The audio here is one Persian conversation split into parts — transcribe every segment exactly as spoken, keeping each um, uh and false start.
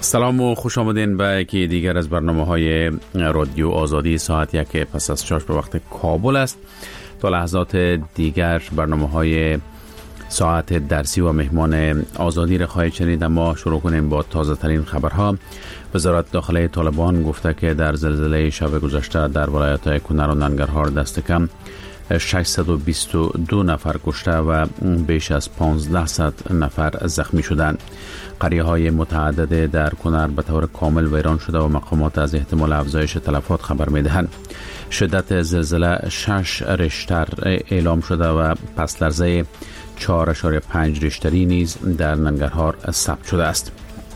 سلام و خوش آمدین به یکی دیگر از برنامه‌های رادیو آزادی. ساعت یک پس از شش به وقت کابل است. تا لحظات دیگر برنامه‌های ساعت درسی و مهمان آزادی را خواهید شنید. اما شروع کنیم با تازه ترین خبرها. وزارت داخلی طالبان گفته که در زلزله شب گذشته در ولایت‌های کنر و ننگرهار دست کم ششصد و بیست و دو نفر کشته و بیش از پانزده نفر زخمی شدند. قریه‌های متعدد در کنر به طور کامل ویران شده و مقامات از احتمال افزایش تلفات خبر می‌دهند. شدت زلزله شش ریشتر اعلام شده و پس لرزه چهار اشاره پنج ریشتری نیز در ننگرهار ثبت شده است.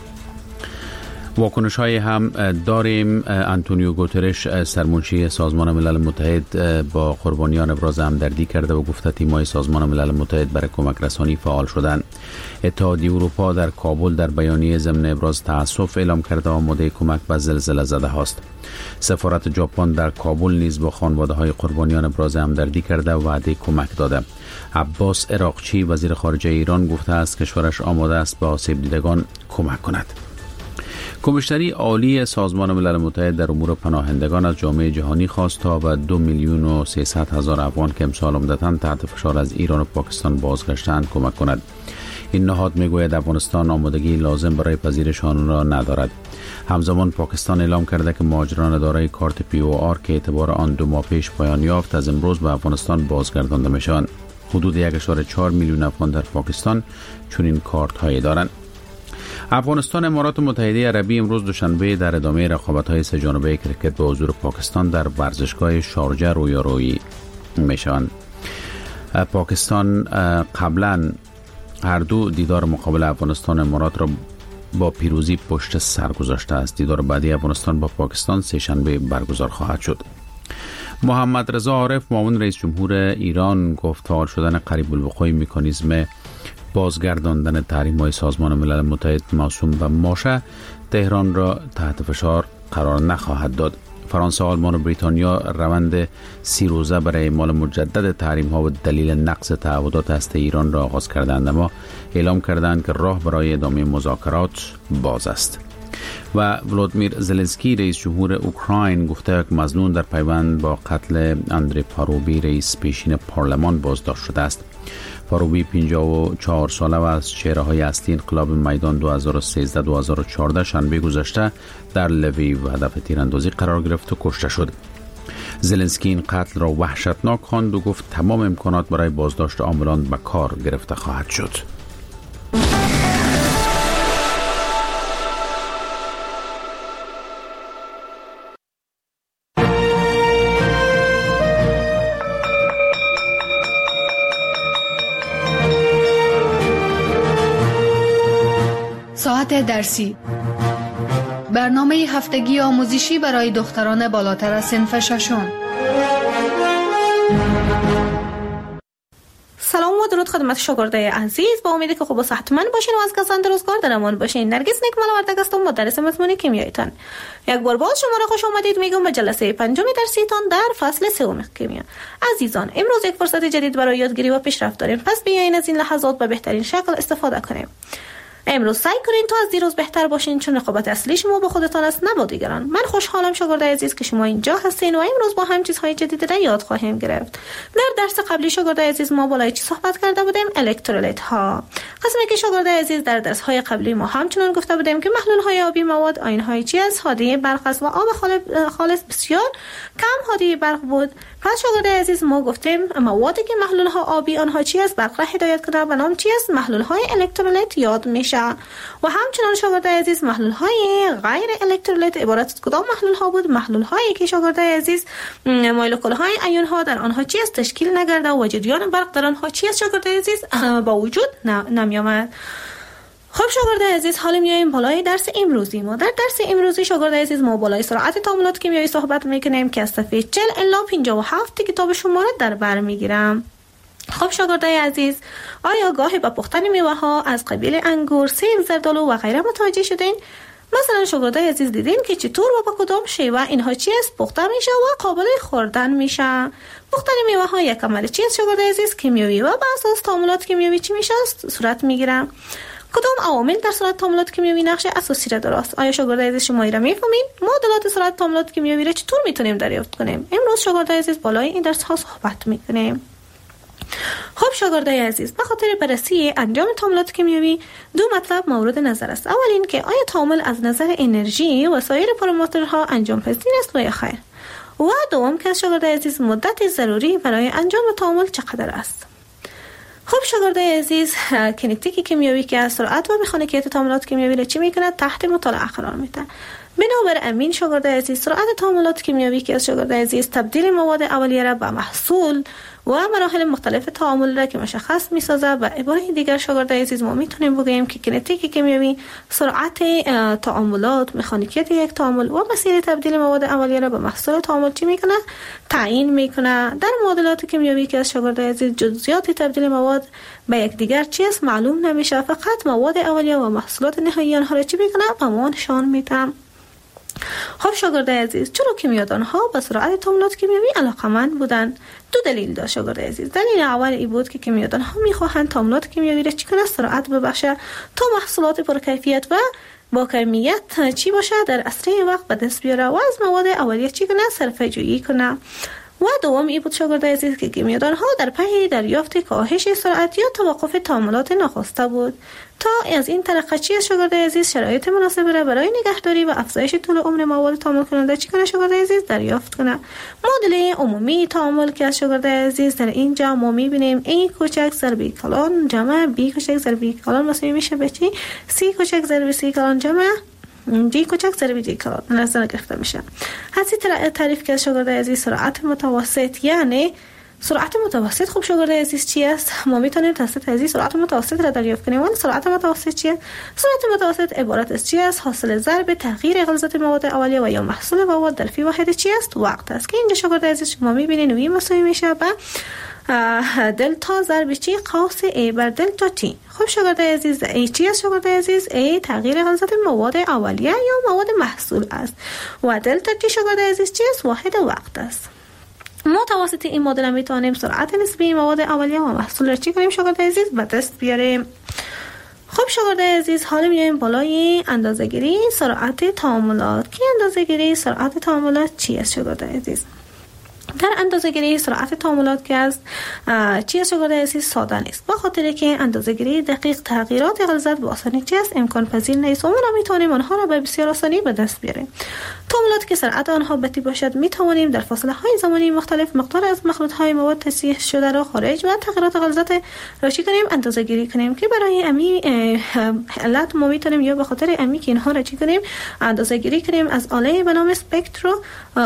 واکنش های هم داریم. آنتونیو گوترش سرمنشی سازمان ملل متحد با قربانیان ابراز همدردی کرده و گفته تیم‌های سازمان ملل متحد برای کمک رسانی فعال شدند. اتحادیه اروپا در کابل در بیانیه ضمن ابراز تأسف اعلام کرده آماده کمک به زلزله زده هاست. سفارت ژاپن در کابل نیز با خانواده‌های قربانیان ابراز همدردی کرده و وعده کمک داده. عباس عراقچی وزیر خارجه ایران گفته است کشورش آماده است به آسیب دیدگان کمک کند. کمیشنری عالی سازمان ملل متحد در امور پناهندگان از جامعه جهانی خواست تا به دو میلیون و سیصد هزار افغان که امسال عمدتاً تحت فشار از ایران و پاکستان بازگشتند کمک کند. این نهاد میگوید افغانستان آمادگی لازم برای پذیرش آنان را ندارد. همزمان پاکستان اعلام کرده که مهاجران دارای کارت پی او آر که اعتبار آن دو ماه پیش پایان یافت از امروز به افغانستان بازگردانده میشوند. حدود یک اشاره چهار میلیون افغان در پاکستان چنین کارت هایی دارند. افغانستان امارات متحده عربی امروز دوشنبه در ادامه رقابت‌های سه جانبه کرکت به حضور پاکستان در ورزشگاه شارجه رویارویی میشوند. پاکستان قبلا هر دو دیدار مقابل افغانستان امارات را با پیروزی پشت سر گذاشته است. دیدار بعدی افغانستان با پاکستان سه شنبه برگزار خواهد شد. محمد رضا عارف معاون رئیس جمهور ایران گفت فعال شدن قریب الوقوع مکانیزم بازگرداندن تحریم‌های سازمان ملل متحد موسوم به ماشه تهران را تحت فشار قرار نخواهد داد. فرانسه، آلمان و بریتانیا روند سی روزه برای اعمال مجدد تحریم‌ها و دلیل نقض تعهدات هسته ایران را آغاز کردند، اما اعلام کردند که راه برای ادامه مذاکرات باز است. و ولادیمیر زلنسکی رئیس جمهور اوکراین گفته که مظنون در پیوند با قتل اندری پاروبی رئیس پیشین پارلمان بازداشت شده است. پاروبی پنجاه و چهار ساله و از چهره‌های اصلی انقلاب میدان دو هزار و سیزده دو هزار و چهارده شنبه گذشته در لویو هدف تیراندازی قرار گرفت و کشته شد. زلنسکی این قتل را وحشتناک خواند و گفت تمام امکانات برای بازداشت عاملان به کار گرفته خواهد شد. ساعت درسی، برنامه هفتگی آموزشی برای دختران بالاتر از صنف ششم. سلام و درود خدمت شاگردای عزیز. با امیدی که خوب و صحتمند باشین و از کسان درستکار در امان باشین. نرگس نکمل وردگ هستم، مدرس مضمون کیمیایتان. یک بار باز شما را خوش آمدید میگم به جلسه پنجم درسیتان در فصل سوم کیمیا. عزیزان، امروز یک فرصت جدید برای یادگیری و پیشرفت داریم، پس بیاین از این لحظات به بهترین شکل استفاده کنیم. امروز سعی کنین تا از دیروز بهتر باشین، چون رقابت اصلی شما با خودتان است نه با دیگران. من خوشحالم شاگردای عزیز که شما اینجا هستین و امروز با هم چیزهای جدید را یاد خواهیم گرفت. در درس قبلی شاگردای عزیز ما بالای چی صحبت کرده بودیم؟ الکترولیت ها. قسمی که شاگردای عزیز در درس های قبلی ما همچنان گفته بودیم که محلول های آبی مواد آیون های چی است؟ هادی برق است و آب خالص بسیار کم هادی برق بود. پس شاگردای عزیز ما گفتیم موادی که محلول ها آبی آنها چی است؟ برق را هدایت کنند و نام چی است؟ محلول های الکترولیت یاد میشه. و همچنان شاگردای عزیز محلول های غیر الکترولیت عبارت از کدام محلول ها بود؟ محلول هایی که شاگردای عزیز مولکول های ایون ها در آنها چی است؟ تشکیل نگرده و جریان برق در آنها چی است شاگردای عزیز؟ با وجود نمی آمد. خب شاگردای عزیز، حالا میایم بالای درس امروزی ما. در درس امروزی شاگردای عزیز ما بالای سرعت تعاملات کیمیایی صحبت میکنیم که از صفحه چهل الی پنجاه و هفت کتاب شما را در بر میگیرم. خب شاگردای عزیز، آیا گاهی با پختن میوه ها از قبیل انگور، سیب، زردآلو و غیره متوجه شدین؟ مثلا شاگردای عزیز دیدین که چطور و با کدام شیوه اینها چی است پخته میشه و قابل خوردن میشه. پختن میوه ها یک عمل چی است شاگردای عزیز؟ کیمیایی و به اساس تعاملات کیمیایی چی میشه صورت میگیره. کدام عوامل در سرعت تعاملات کیمیایی نقش اساسی را دارند؟ آیا شاگردای عزیز شما را میفهمین؟ معادلات سرعت تعاملات کیمیایی را چطور میتونیم دریافت کنیم؟ امروز شاگردای عزیز بالای این درس ها صحبت میکنیم. خب شاگردای عزیز، به خاطر بررسی انجام تعاملات کیمیایی دو مطلب مورد نظر است. اول این که آیا تعامل از نظر انرژی و سایر پارامترها انجام پذیر است و یا خیر؟ و دوم که شاگردای عزیز مدت ضروری برای انجام تعامل چقدر است؟ خب شاگردای عزیز، کینتیک کیمیایی که از سرعت و مکانیکیت تعاملات کیمیایی را چی میکنه؟ تحت مطالعه قرار میده. بنابر امین شاگردای عزیز، سرعت تعاملات کیمیایی که از شاگردای عزیز تبدیل مواد اولیه را به محصول و مراحل مختلف تعامل را که مشخص می‌سازد. و عباره دیگر شاگردای عزیز ما میتونیم بگیم که کینتیک کیمیایی سرعت تعاملات، مکانیکیت یک تعامل و مسیر تبدیل مواد اولیه را به محصول تعامل چی میکنه؟ تعیین میکنه. در معادلات کیمیایی که از شاگردای عزیز جزئیات تبدیل مواد به یکدیگر چیز معلوم نمیشه، فقط مواد اولیه و محصولات نهایی آنها را چی میکنه؟ به ما نشان میده. خب شاگردای عزیز، چرا کیمیادان ها به سرعت تعاملات کیمیایی علاقمند بودند؟ دو دلیل داشت شاگردای عزیز. دلیل اول این بود که کیمیادان ها میخواهند تعاملات کیمیایی را چی کنه؟ سرعت ببخشه تا محصولات پرکیفیت و با کمیت چی باشه در اسرع وقت به دست بیاره و از مواد اولیه چی کنه؟ صرفه جویی کنه. و دوم این بود شاگردای عزیز که کیمیادان ها در پی دریافت کاهش سرعت یا توقف تعاملات ناخواسته بود تا از این طریق چی شاگردای عزیز شرایط مناسب را برای نگهداری و افزایش طول عمر مواد تعامل کننده چی کنه شاگردای عزیز؟ دریافت کنه. معادله عمومی تعامل که از شاگردای عزیز در اینجا ما میبینیم ای کوچک ضرب کلان جمع بی کوچک ضرب کلان مساوی میشه به چی؟ سی کوچک ضرب سی کلان جمع جی کوچک ضرب جی کلان نظر گرفته میشه. حسی تعریف که شاگردای عزیز سرعت متوسط یعنی سرعت متوسط. خب شاگردای عزیز چی است؟ ما میتونیم توسط عزیز سرعت متوسط را دریافت کنیم. و سرعت متوسط چیه؟ سرعت متوسط عبارت از چی است؟ حاصل ضرب تغییر غلظت مواد اولیه و یا محصول مواد در فی واحد چی است؟ وقت است. که اینجا شاگردای عزیز شما میبینید نوعی مساوی میشه به دلتا ضرب چی؟ قوس ای بر دلتا تی. خب شاگردای عزیز، ای چی است شاگردای عزیز؟ ای تغییر غلظت مواد اولیه یا مواد محصول است و دلتا تی شاگردای عزیز چی است؟ واحد وقت است. ما توسط این مدل میتونیم سرعت نسبی مواد اولیه و محصول را چی کنیم شاگردای عزیز؟ به دست بیاریم. خب شاگردای عزیز، حالا میایم بالای اندازه‌گیری سرعت تعاملات. که اندازه‌گیری سرعت تعاملات چی است شاگردای عزیز؟ در اندازه‌گیری سرعت تعاملات که است چی است شاگردای عزیز؟ ساده نیست، به خاطر که اندازه‌گیری دقیق تغییرات غلظت با آسانی چی است؟ امکان پذیر نیست و ما نمیتونیم آنها را به بسیار آسانی به دست بیاریم. تعاملات که سرعت آنها بطیء باشد میتوانیم در فاصله های زمانی مختلف مقدار از مخلوط های مواد تصحیح شده را خارج و تغییرات غلظت را چی کنیم؟ اندازه‌گیری کنیم. که برای امی علت ما میتونیم یا به خاطر امی که اینها را چی کنیم؟ اندازه‌گیری کنیم از آله به نام اسپکترو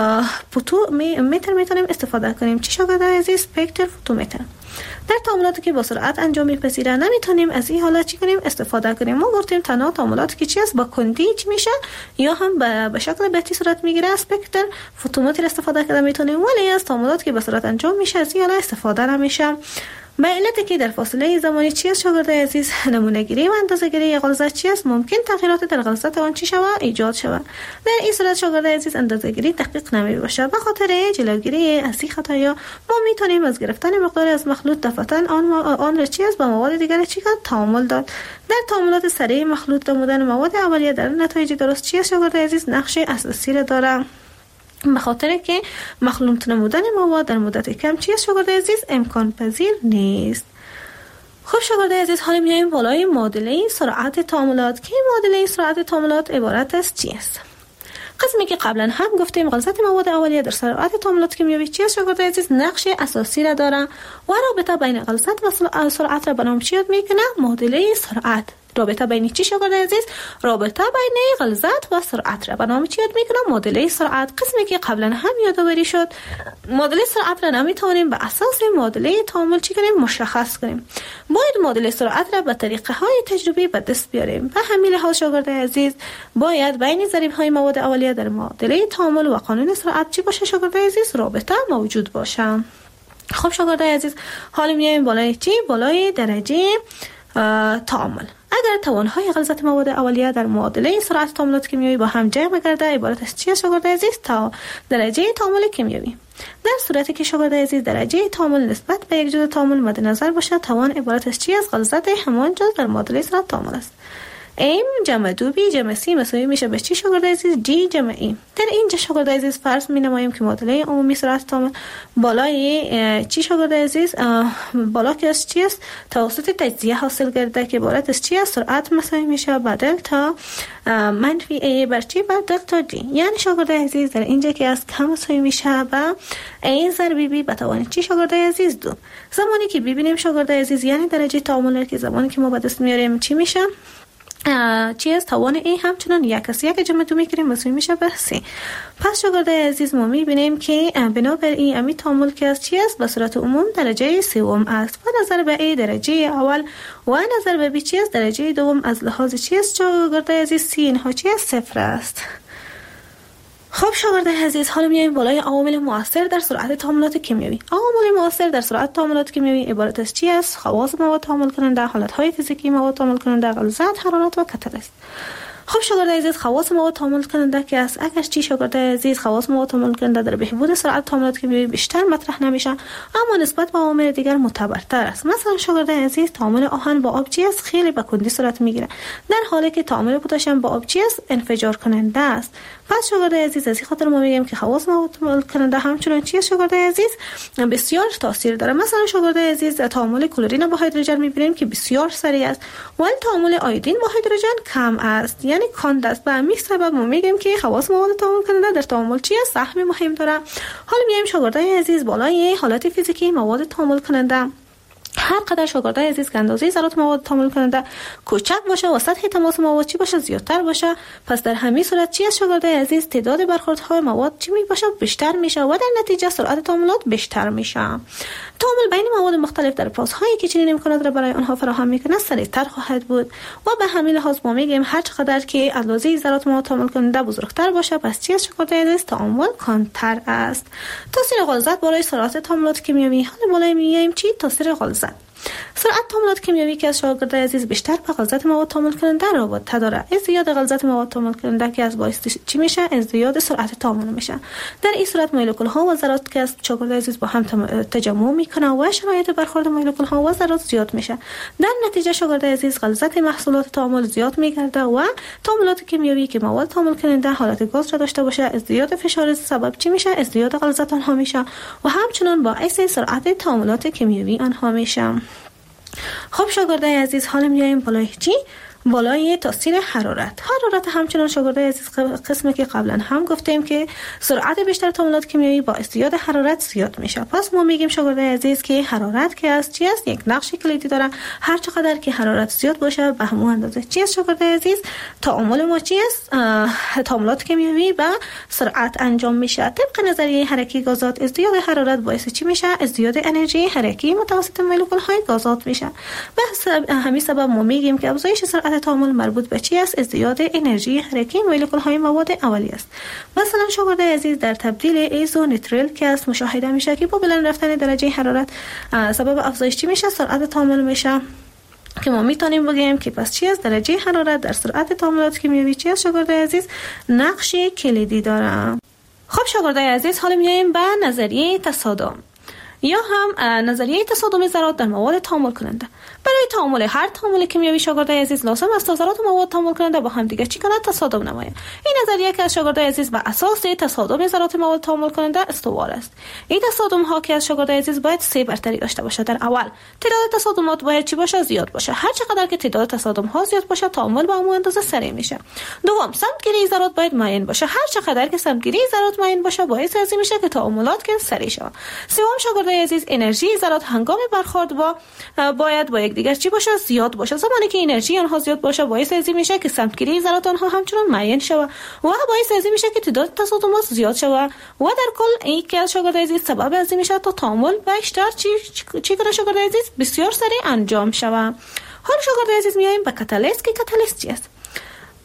فوتومتر میتونیم استفاده کنیم. چی شاگردای عزیز؟ اسپکتر فوتومتر. در تعاملاتی که با سرعت انجام میپذیره نمیتونیم از این حالت چی کنیم؟ استفاده کنیم. ما گفتیم تنها تعاملاتی که چی است؟ با کندی چی میشه یا هم به شکل بطیء صورت میگیره اسپکتر فوتومتر استفاده کنیم میتونیم، ولی از تعاملاتی که با سرعت انجام میشه از این حالت استفاده نمیشه. به علتی که در فاصله زمانی چی است شاگردای عزیز؟ نمونه گیری و اندازه گیری غلظت چی است؟ ممکن تغییرات در غلظت آن چی شود؟ ایجاد شود. در این صورت شاگردای عزیز اندازه گیری دقیق نمی باشه. به خاطر جلوگیری از این خطایا ما میتونیم از گرفتن مقدار از مخلوط دفعتاً آن آن را چی است با مواد دیگر چی کنیم؟ تعامل داد. در تعاملات سریع مخلوط نمودن مواد اولیه در نتایج درست چی است شاگردای عزیز؟ نقش اساسی را داره. به خاطر که مخلوط نمودن مواد در مدت کم چی است شاگردای عزیز؟ امکان پذیر نیست. خب شاگردای عزیز، حالا میایم بالای معادله سرعت تعاملات. که معادله سرعت تعاملات عبارت از چی است؟ قسمی که قبلا هم گفتیم غلظت مواد اولیه در سرعت تعاملات کیمیایی چی است شاگردای عزیز؟ نقش اساسی را داره و رابطه بین غلظت و سرعت را به نام چی یاد میکنه؟ معادله سرعت. رابطه بین چی شاگردای عزیز؟ رابطه بین غلظت و سرعت را به نام چی یاد میکنم؟ معادله سرعت. قسمی که قبلا هم یادآوری شد. معادله سرعت را نمیتونیم به اساس معادله تعامل چی کنیم؟ مشخص کنیم. باید معادله سرعت را به طریقه های تجربی به دست بیاریم. به همین لحاظ شاگردای عزیز باید بین ضریب های مواد اولیه در معادله تعامل و قانون سرعت چی باشه شاگردای عزیز؟ رابطه موجود باشه. خب شاگردای عزیز، حالا میایم بالای چی؟ بالای درجه تعامل. اگر توانهای غلظت مواد اولیه در معادله سرعت تعاملات کیمیایی با هم جمع گرده عبارت از چی است شاگرد عزیز؟ تا درجه تعامل کیمیایی. در صورتی که شاگرد عزیز درجه تعامل نسبت به یک جزء تعامل مد نظر باشد، توان عبارت از چی است؟ غلظت همان جزء در معادله سرعت تعامل است. ام جمع دو بی جمع سی مساوی میشه به چی شاگرد عزیز؟ جی جمع ای. در اینجا شاگرد عزیز فرض می نماییم که معادله عمومی سرعت تعامل بالای چی شاگرد عزیز؟ بالا که از چی است؟ توسط تجزیه حاصل گرده که عبارت از چی است؟ سرعت مساوی میشه با دلتا منفی ای بر چی؟ بر دلتا جی. یعنی شاگرد عزیز در اینجا که از کم مساوی میشه با ای ضرب بی به توان چی شاگرد عزیز؟ دو. زمانی که ببینیم شاگرد عزیز یعنی درجه تعامل که زمانی که ما به دست میاریم چی میشه؟ چی است؟ توان ای همچنان یک است. یک جمع دو میکنیم مساوی میشه به سه. پس شاگرد عزیز ما میبینیم که بنابر این امی تعامل که از چی است؟ به صورت عموم درجه سوم است و نظر به ای درجه اول و نظر به بی چی است؟ درجه دوم. از لحاظ چی است شاگرد عزیز؟ سی اینها چی است؟ صفر است. خب شاگرد عزیز حالا میایم بالای عوامل مؤثر در سرعت تعاملات کیمیایی. عوامل مؤثر در سرعت تعاملات کیمیایی عبارت از چی است؟ خواص مواد تعامل کننده، حالتهای فیزیکی مواد تعامل کننده، غلظت، حرارت و کاتالیست. خب شاگرد عزیز خواص مواد تعامل کننده که است، اگر چی شاگرد عزیز خواص مواد تعامل کننده در بهبود سرعت تعاملات کیمیایی بیشتر مطرح نمیشه، اما نسبت به عوامل دیگر معتبرتر است. مثلا شاگرد عزیز تعامل آهن با آب چی است؟ خیلی به کندی صورت میگیره، در حالی که تعامل پتاسیم با آب چی است؟ انفجار کننده است. پس شاگرد عزیز از این خاطر ما میگیم که خواص مواد تعامل کننده همچنان چی است شاگرد عزیز؟ بسیار تاثیر داره. مثلا شاگرد عزیز تعامل کلورین با هیدروژن میبینیم که بسیار سریع است، ولی تعامل آیودین با هیدروژن کم است، یعنی کند است. به همین سبب ما میگیم که خواص مواد تعامل کننده در تعامل چی است؟ سهم مهم داره. حالا میایم شاگرد عزیز بالای حالت فیزیکی مواد تعامل کننده. هر قدر شاگرد عزیز که اندازه ذرات مواد تعامل کننده کوچک باشه و سطح تماس مواد چی باشه؟ زیادتر باشه، پس در همین صورت چی است شاگرد عزیز؟ تعداد برخوردهای مواد چی می باشه؟ بیشتر میشه و در نتیجه سرعت تعاملات بیشتر میشه. تعامل بین مواد مختلف در فازهایی که چنین امکانات را برای آنها فراهم میکنه سریعتر خواهد بود و به همین لحاظ ما میگیم هر چقدر که اندازه ذرات مواد تعامل کننده بزرگتر باشه، پس چی است شاگرد عزیز؟ تعامل کندتر است. تاثیر غلظت برای سرعت تعاملات کیمیایی. حالا بالای میایم چی؟ تاثیر غلظت. سرعت تعاملات کیمیایی که از شاگرد عزیز بیشتر به غلظت مواد تعامل کننده رابطه داره. ازدیاد غلظت مواد تعامل کننده که از باعث چی میشه؟ ازدیاد سرعت تعامل میشه. در این صورت مولکول ها و ذرات که از شاگرد عزیز با هم تجمع میکنه و شرایط برخورد مولکول ها و ذرات زیاد میشه، در نتیجه شاگرد عزیز غلظت محصولات تعامل زیاد میگرده و تعاملات کیمیایی که مواد تعامل کننده حالت گاز را داشته باشه، ازدیاد فشار سبب چی میشه؟ ازدیاد غلظت آنها میشه و همچنین باعث سرعت تعاملات کیمیایی آنها میشه. خب شاگرد عزیز حالا میایم بالای چی؟ بالای تاثیر حرارت. حرارت همچنان شاگرد عزیز قسمی که قبلا هم گفتیم که سرعت بیشتر تعاملات کیمیایی با ازدیاد حرارت زیاد میشه. پس ما میگیم شاگرد عزیز که حرارت که از چی است؟ یک نقش کلیدی داره. هر چقدر که حرارت زیاد باشه به همون اندازه چی است شاگرد عزیز؟ تعامل ما چی است؟ تعاملات کیمیایی با سرعت انجام میشه. طبق نظریه حرکی گازات ازدیاد حرارت باعث چی میشه؟ ازدیاد انرژی حرکی متوسط مولکول های گازات میشه. به همین سبب ما میگیم که افزایش سرعت تعامل مربوط به چی است؟ ازدیاد انرژی حرکی مولکول های مواد اولیه است. مثلا شاگرد عزیز در تبدیل ایزونیتریل که است مشاهده میشه که با بلند رفتن درجه حرارت سبب افزایش چی میشه؟ سرعت تعامل میشه، که ما میتونیم بگیم که پس چی است؟ درجه حرارت در سرعت تعاملات کیمیایی چی است شاگرد عزیز؟ نقش کلیدی داره. خب شاگرد عزیز حالا میایم به نظریه تصادم یا هم نظریه تصادم ذرات در مواد تعامل کننده. برای تعامل هر تعامل کیمیایی شاگرد عزیز لازم است تا ذرات مواد تعامل کننده با هم دیگه چی کنند؟ تصادم نمایند. این نظریه که از شاگرد عزیز بر اساس تصادم ذرات مواد تعامل کننده استوار است. این تصادم ها که از شاگرد عزیز باید سه برتری داشته باشه. در اول تعداد تصادمات باید چی باشه؟ زیاد باشه. هر چقدر که تعداد تصادم ها زیاد باشه تعامل با همون اندازه سریع میشه. دوم سمتگیری ذرات باید معین باشه. هر چقدر که سمتگیری ذرات معین باشه باعث از این میشه که تعاملات که سریع شه. سوم شاگرد عزیز انرژی ذرات هنگام برخورد با باید با یکدیگر چی باشه؟ زیاد باشه. زمانی که انرژی آنها زیاد باشه باعث از این میشه که سمتگیری ذرات آنها همچنان معین شه و باعث از این میشه که تعداد تصادمات زیاد شه و در کل این که شاگرد عزیز سبب از این میشه تا تعامل بیشتر چی چی کنه شاگرد عزیز؟ بسیار سریع انجام شه. حالا شاگرد عزیز میایم به کاتالیست که کاتالیست چی است؟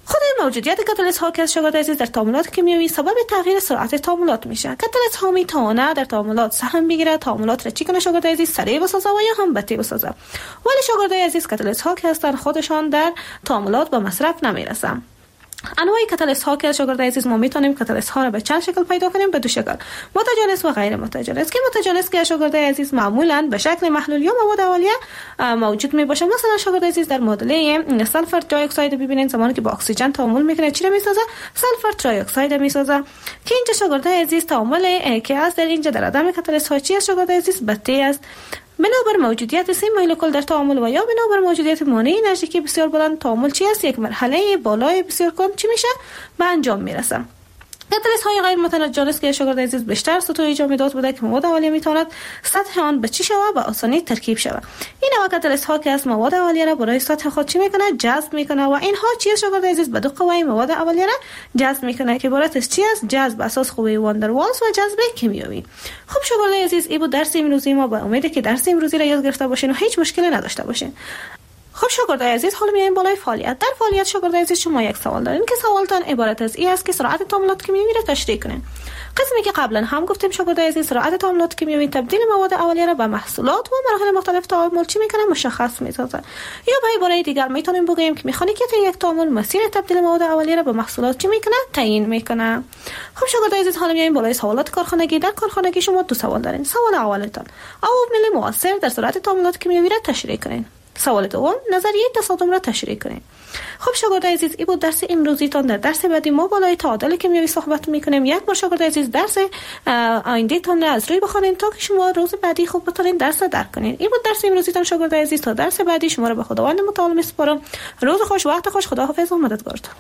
خود موجودیت کاتالیست ها که از شاگرد عزیز در تعاملات کیمیایی سبب تغییر سرعت تعاملات میشه. کاتالیست ها میتونه در تعاملات سهم بگیره، تعاملات را چی کنه شاگرد عزیز سریع بسازه و یا هم بطیء بسازه. ولی شاگرد عزیز کاتالیست ها که هستن خودشان در تعاملات به مصرف نمیرسن. انواع کاتالیست ها که شاگرد عزیز ما میتونیم کاتالیست ها را به چند شکل پیدا کنیم؟ به دو شکل، متجانس و غیر متجانس. که متجانس که شاگرد عزیز معمولا به شکل محلول یا مواد اولیه موجود می باشه. مثلا شاگرد عزیز در معادله سلفر دی اکساید ببینید زمانی که با اکسیژن تعامل میکنه چی را میسازه؟ سلفر تری اکساید میسازه. که اینجا شاگرد عزیز تعامل که از در اینجا در عدم کاتالیست ها چی است شاگرد عزیز؟ بطیء است. بنابر موجودیت سه مولکول در تعامل و یا بنابر موجودیت مانع انرژیکی بسیار بلند تعامل چی است؟ یک مرحله بالای بسیار کند چی میشه؟ به انجام میرسه. کاتالیست های غیر متجانس که شاگرد عزیز بیشتر سطوح جامدات بوده که مواد اولیه میتواند سطح آن به چی شود؟ به آسانی ترکیب شود. این نوع کاتالیست ها که از مواد اولیه را برای سطح خود چی میکنه؟ جذب میکنه و اینها چی است شاگرد عزیز؟ به دو قوه مواد اولیه را جذب میکنه که عبارت از چی است؟ جذب اساس قوه واندروالز و جذب کیمیایی. خب شاگرد عزیز این بود درس امروزی ما. با امید که درس امروزی را یاد گرفته باشین و هیچ مشکلی نداشته باشین. خب شاگرد عزیز حالا میایم بالای فعالیت. در فعالیت شاگرد عزیز شما یک سوال دارین که سوالتان عبارت از این است که سرعت تعاملات کیمیایی را تشریح کنین. قسمی که قبلا هم گفتیم شاگرد عزیز سرعت تعاملات کیمیایی تبدیل مواد اولیه را به محصولات و مراحل مختلف تعامل چی میکنه؟ مشخص میسازه. یا به عباره دیگر میتونیم بگیم که مکانیکیت یک تعامل مسیر تبدیل مواد اولیه را به محصولات چی میکنه؟ تعیین میکنه. خب شاگرد عزیز حالا میایم بالای سوالات کارخانگی. در کارخانگی شما دو سوال دارین. سوال اولتان عوامل مؤثر در سرعت تعاملات کیمیایی را تشریح کنین. سوال دوم نظریه تصادم را تشریح کنید. خب شاگرد عزیز این بود درس امروزیتان. در درس بعدی ما بالای تعادل کیمیایی صحبت میکنیم. یک بار شاگرد عزیز درس آینده تان را از روی بخونید تا که شما روز بعدی خوب بتونید درس را درک کنید. این بود درس امروزیتان شاگرد عزیز. تا درس بعدی شما را به خداوند متعال میسپارم. روز خوش، وقت خوش، خداحافظ و مددگارتان.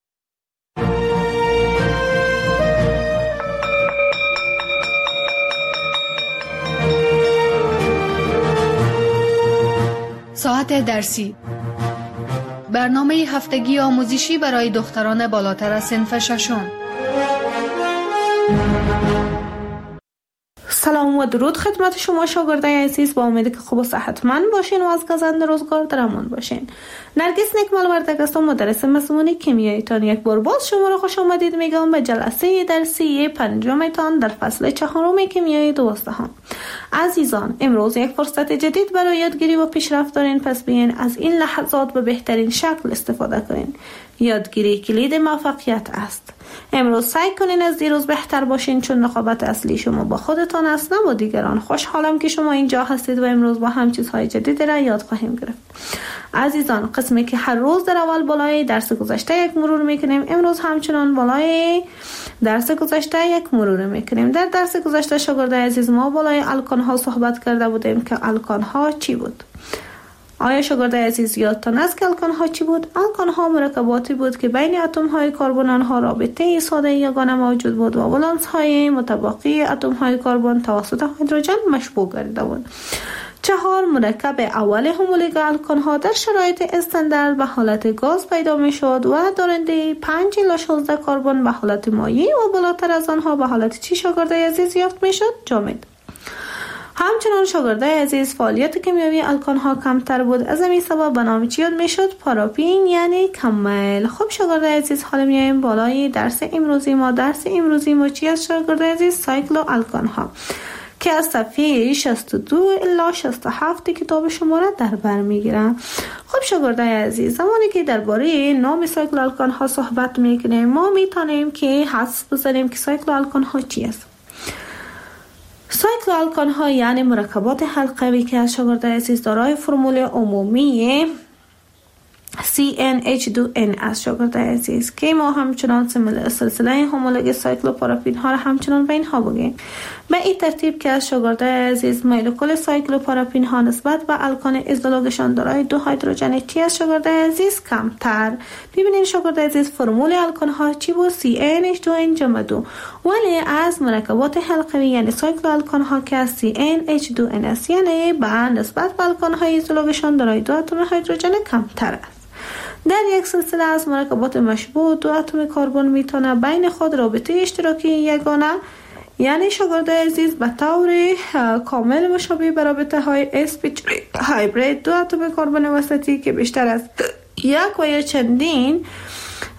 ساعت درسی، برنامه هفتگی آموزشی برای دختران بالاتر از صنف ششم. سلام و درود خدمت شما شاگردای عزیز. با امید که خوب و صحتمند باشین و از گزند روزگار در امان باشین. نرگس نکمال وردک هستم، مدرس مضمون کیمیایتان. یک بار باز شما را خوش آمدید میگم به جلسه درسی پنجمتان در فصل چهارم کیمیای دوازدهم. عزیزان امروز یک فرصت جدید برای یادگیری و پیشرفت دارین، پس بیاین از این لحظات به بهترین شکل استفاده کنین. یادگیری کلید موفقیت است. امروز سعی کنین از دیروز بهتر باشین، چون رقابت اصلی شما با خودتان است نه با دیگران. خوشحالم که شما اینجا هستید و امروز با هم چیزهای جدید را یاد خواهیم گرفت. عزیزان قسمی که هر روز در اول بالای درس گذشته یک مرور میکنیم، امروز همچنان بالای درس گذشته یک مرور میکنیم. در درس گذشته شاگرد عزیز ما بالای الکان ها صحبت کرده بودیم که الکان ها چی بود. آیا شاگرد عزیز یادتان است که الکان ها چی بود؟ الکان ها مرکباتی بود که بین اتم های کربن آنها رابطه ساده یگانه موجود بود و ولانس های متباقی اتم های کربن توسط هیدروژن مشبوع گردیده بود. چهار مرکب اول همولوگ الکان ها در شرایط استاندارد به حالت گاز پیدا می شد و دارنده پنج الی شانزده کربن به حالت مایع و بالاتر از آنها به حالت چی شاگرد عزیز یافت می شد؟ جامد. همچنان شاگرده عزیز فعالیت کیمیایی الکان ها کمتر بود، از همین سبب به نام چی یاد میشد؟ پاراپین یعنی کمیل. خب شاگرده عزیز حالا میایم بالای درس امروزی ما. درس امروزی ما چی است شاگرده عزیز؟ سایکلو الکان ها که از صفحه شصت و دو الی شصت و هفت کتاب شما را در بر میگیرم. خب شاگرده عزیز زمانی که درباره نام سایکلو الکان ها صحبت میکنیم ما میتونیم که حدس بزنیم که سایکلو الکان ها چی است. سایکلو الکان ها یعنی مرکبات حلقوی که از شاگرد عزیز دارای فرمول عمومی سی ان اچ دو ان از شاگرد عزیز که ما همچنان سلسله همولوگ سایکلوپاراپین ها را همچنان به اینها بگیم. به این ترتیب که از شاگرد عزیز مولکول سایکلوپاراپین ها نسبت به الکان ازدواجشان دارای دو هیدروژن چی از شاگرد عزیز کمتر. ببینید شاگرد عزیز فرمول الکان ها چی بود؟ سی ان اچ دو ان جمع دو. ولی از مرکبات حلقوی یعنی سایکلو الکان ها که از سی ان اچ دو ان است یعنی به نسبت به الکان های ازدواجشان دارای دو اتم هیدروژن کمتر است. در یک سلسله از مرکبات مشبوع دو اتم کربن میتونه بین خود رابطه اشتراکی یگانه یعنی شاگرد عزیز به طور کامل مشابه به رابطه های اسپیچ هایبرید دو اتم کربن وسطی که بیشتر از یک و یا چندین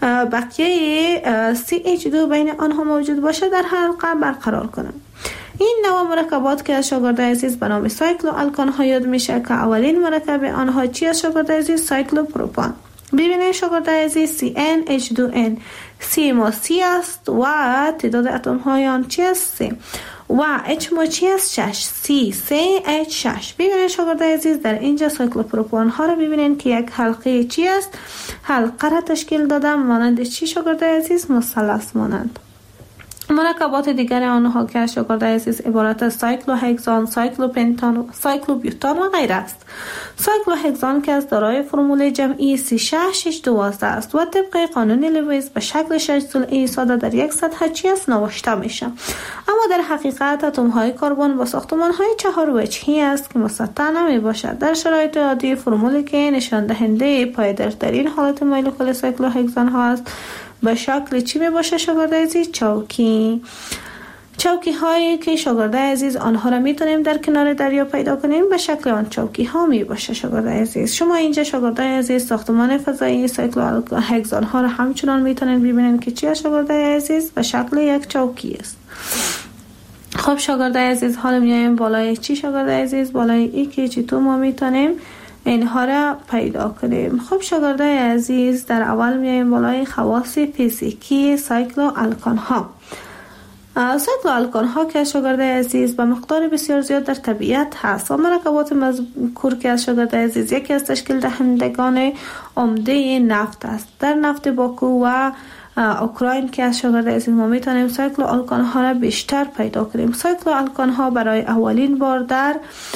بقیه سی اچ دو بین آنها موجود باشه در حلقه برقرار کنند. این نوع مرکبات که از شاگرد عزیز به نام سایکلو الکان ها یاد میشه که اولین مرکب آنها چی از شاگرد عزیز؟ سایکلو پروپان. ببینید شاگرد عزیز سی ان اچ دو ان سی ما سی است و تعداد اتم های آن چی است؟ سه و اچ ما چی است؟ شش. سی سه اچ شش. ببینید شاگرد عزیز در اینجا سایکلو پروپان ها رو ببینید که یک حلقه چی است؟ حلقه را تشکیل دادم مانند چی شاگرد عزیز؟ مثلث مانند. مرکبات دیگر آنها که شاگرد عزیز عبارت از سایکلوهگزان، سایکلوپنتان، سایکلوبیوتان و غیره است. سایکلوهگزان که از دارای فرمول جمعی سی شش شش دوازده است و طبق قانون لوئیس به شکل شش ضلعی ساده در یک سطح چی است نوشته میشه. اما در حقیقت اتم های کربن با ساختمان های چهار وجهی است که مسطح نمی باشد. در شرایط عادی فرمولی که نشان دهنده پایدارترین حالت مولکول سایکلوهگزان ها است به شکل چی می باشه شاگرد عزیز؟ چوکی. چوکی هایی که شاگرد عزیز آنها را میتونیم در کنار دریا پیدا کنیم به شکل آن چوکی ها می باشه شاگرد عزیز. شما اینجا شاگرد عزیز ساختمان فضایی سایکلوهگزان ها را همچنان میتونید ببینید که چی شاگرد عزیز به شکل یک چوکی است. خب شاگرد عزیز حالا میایم بالای چی شاگرد عزیز؟ بالای ای که چی تو ما میتونیم اینها را پیدا کنیم. خب شاگرد عزیز در اول میایم بالای خواص فیزیکی سایکلو الکان ها. سایکلو الکان ها که شاگرد عزیز به مقدار بسیار زیاد در طبیعت هست و مرکبات مذکور که از شاگرد عزیز یکی از تشکیل دهندگان عمده نفت است. در نفت باکو و اوکراین که از شاگرد عزیز ما میتونیم سایکلو الکان ها را بیشتر پیدا کنیم. سایکلو الکان ها برای اولین بار در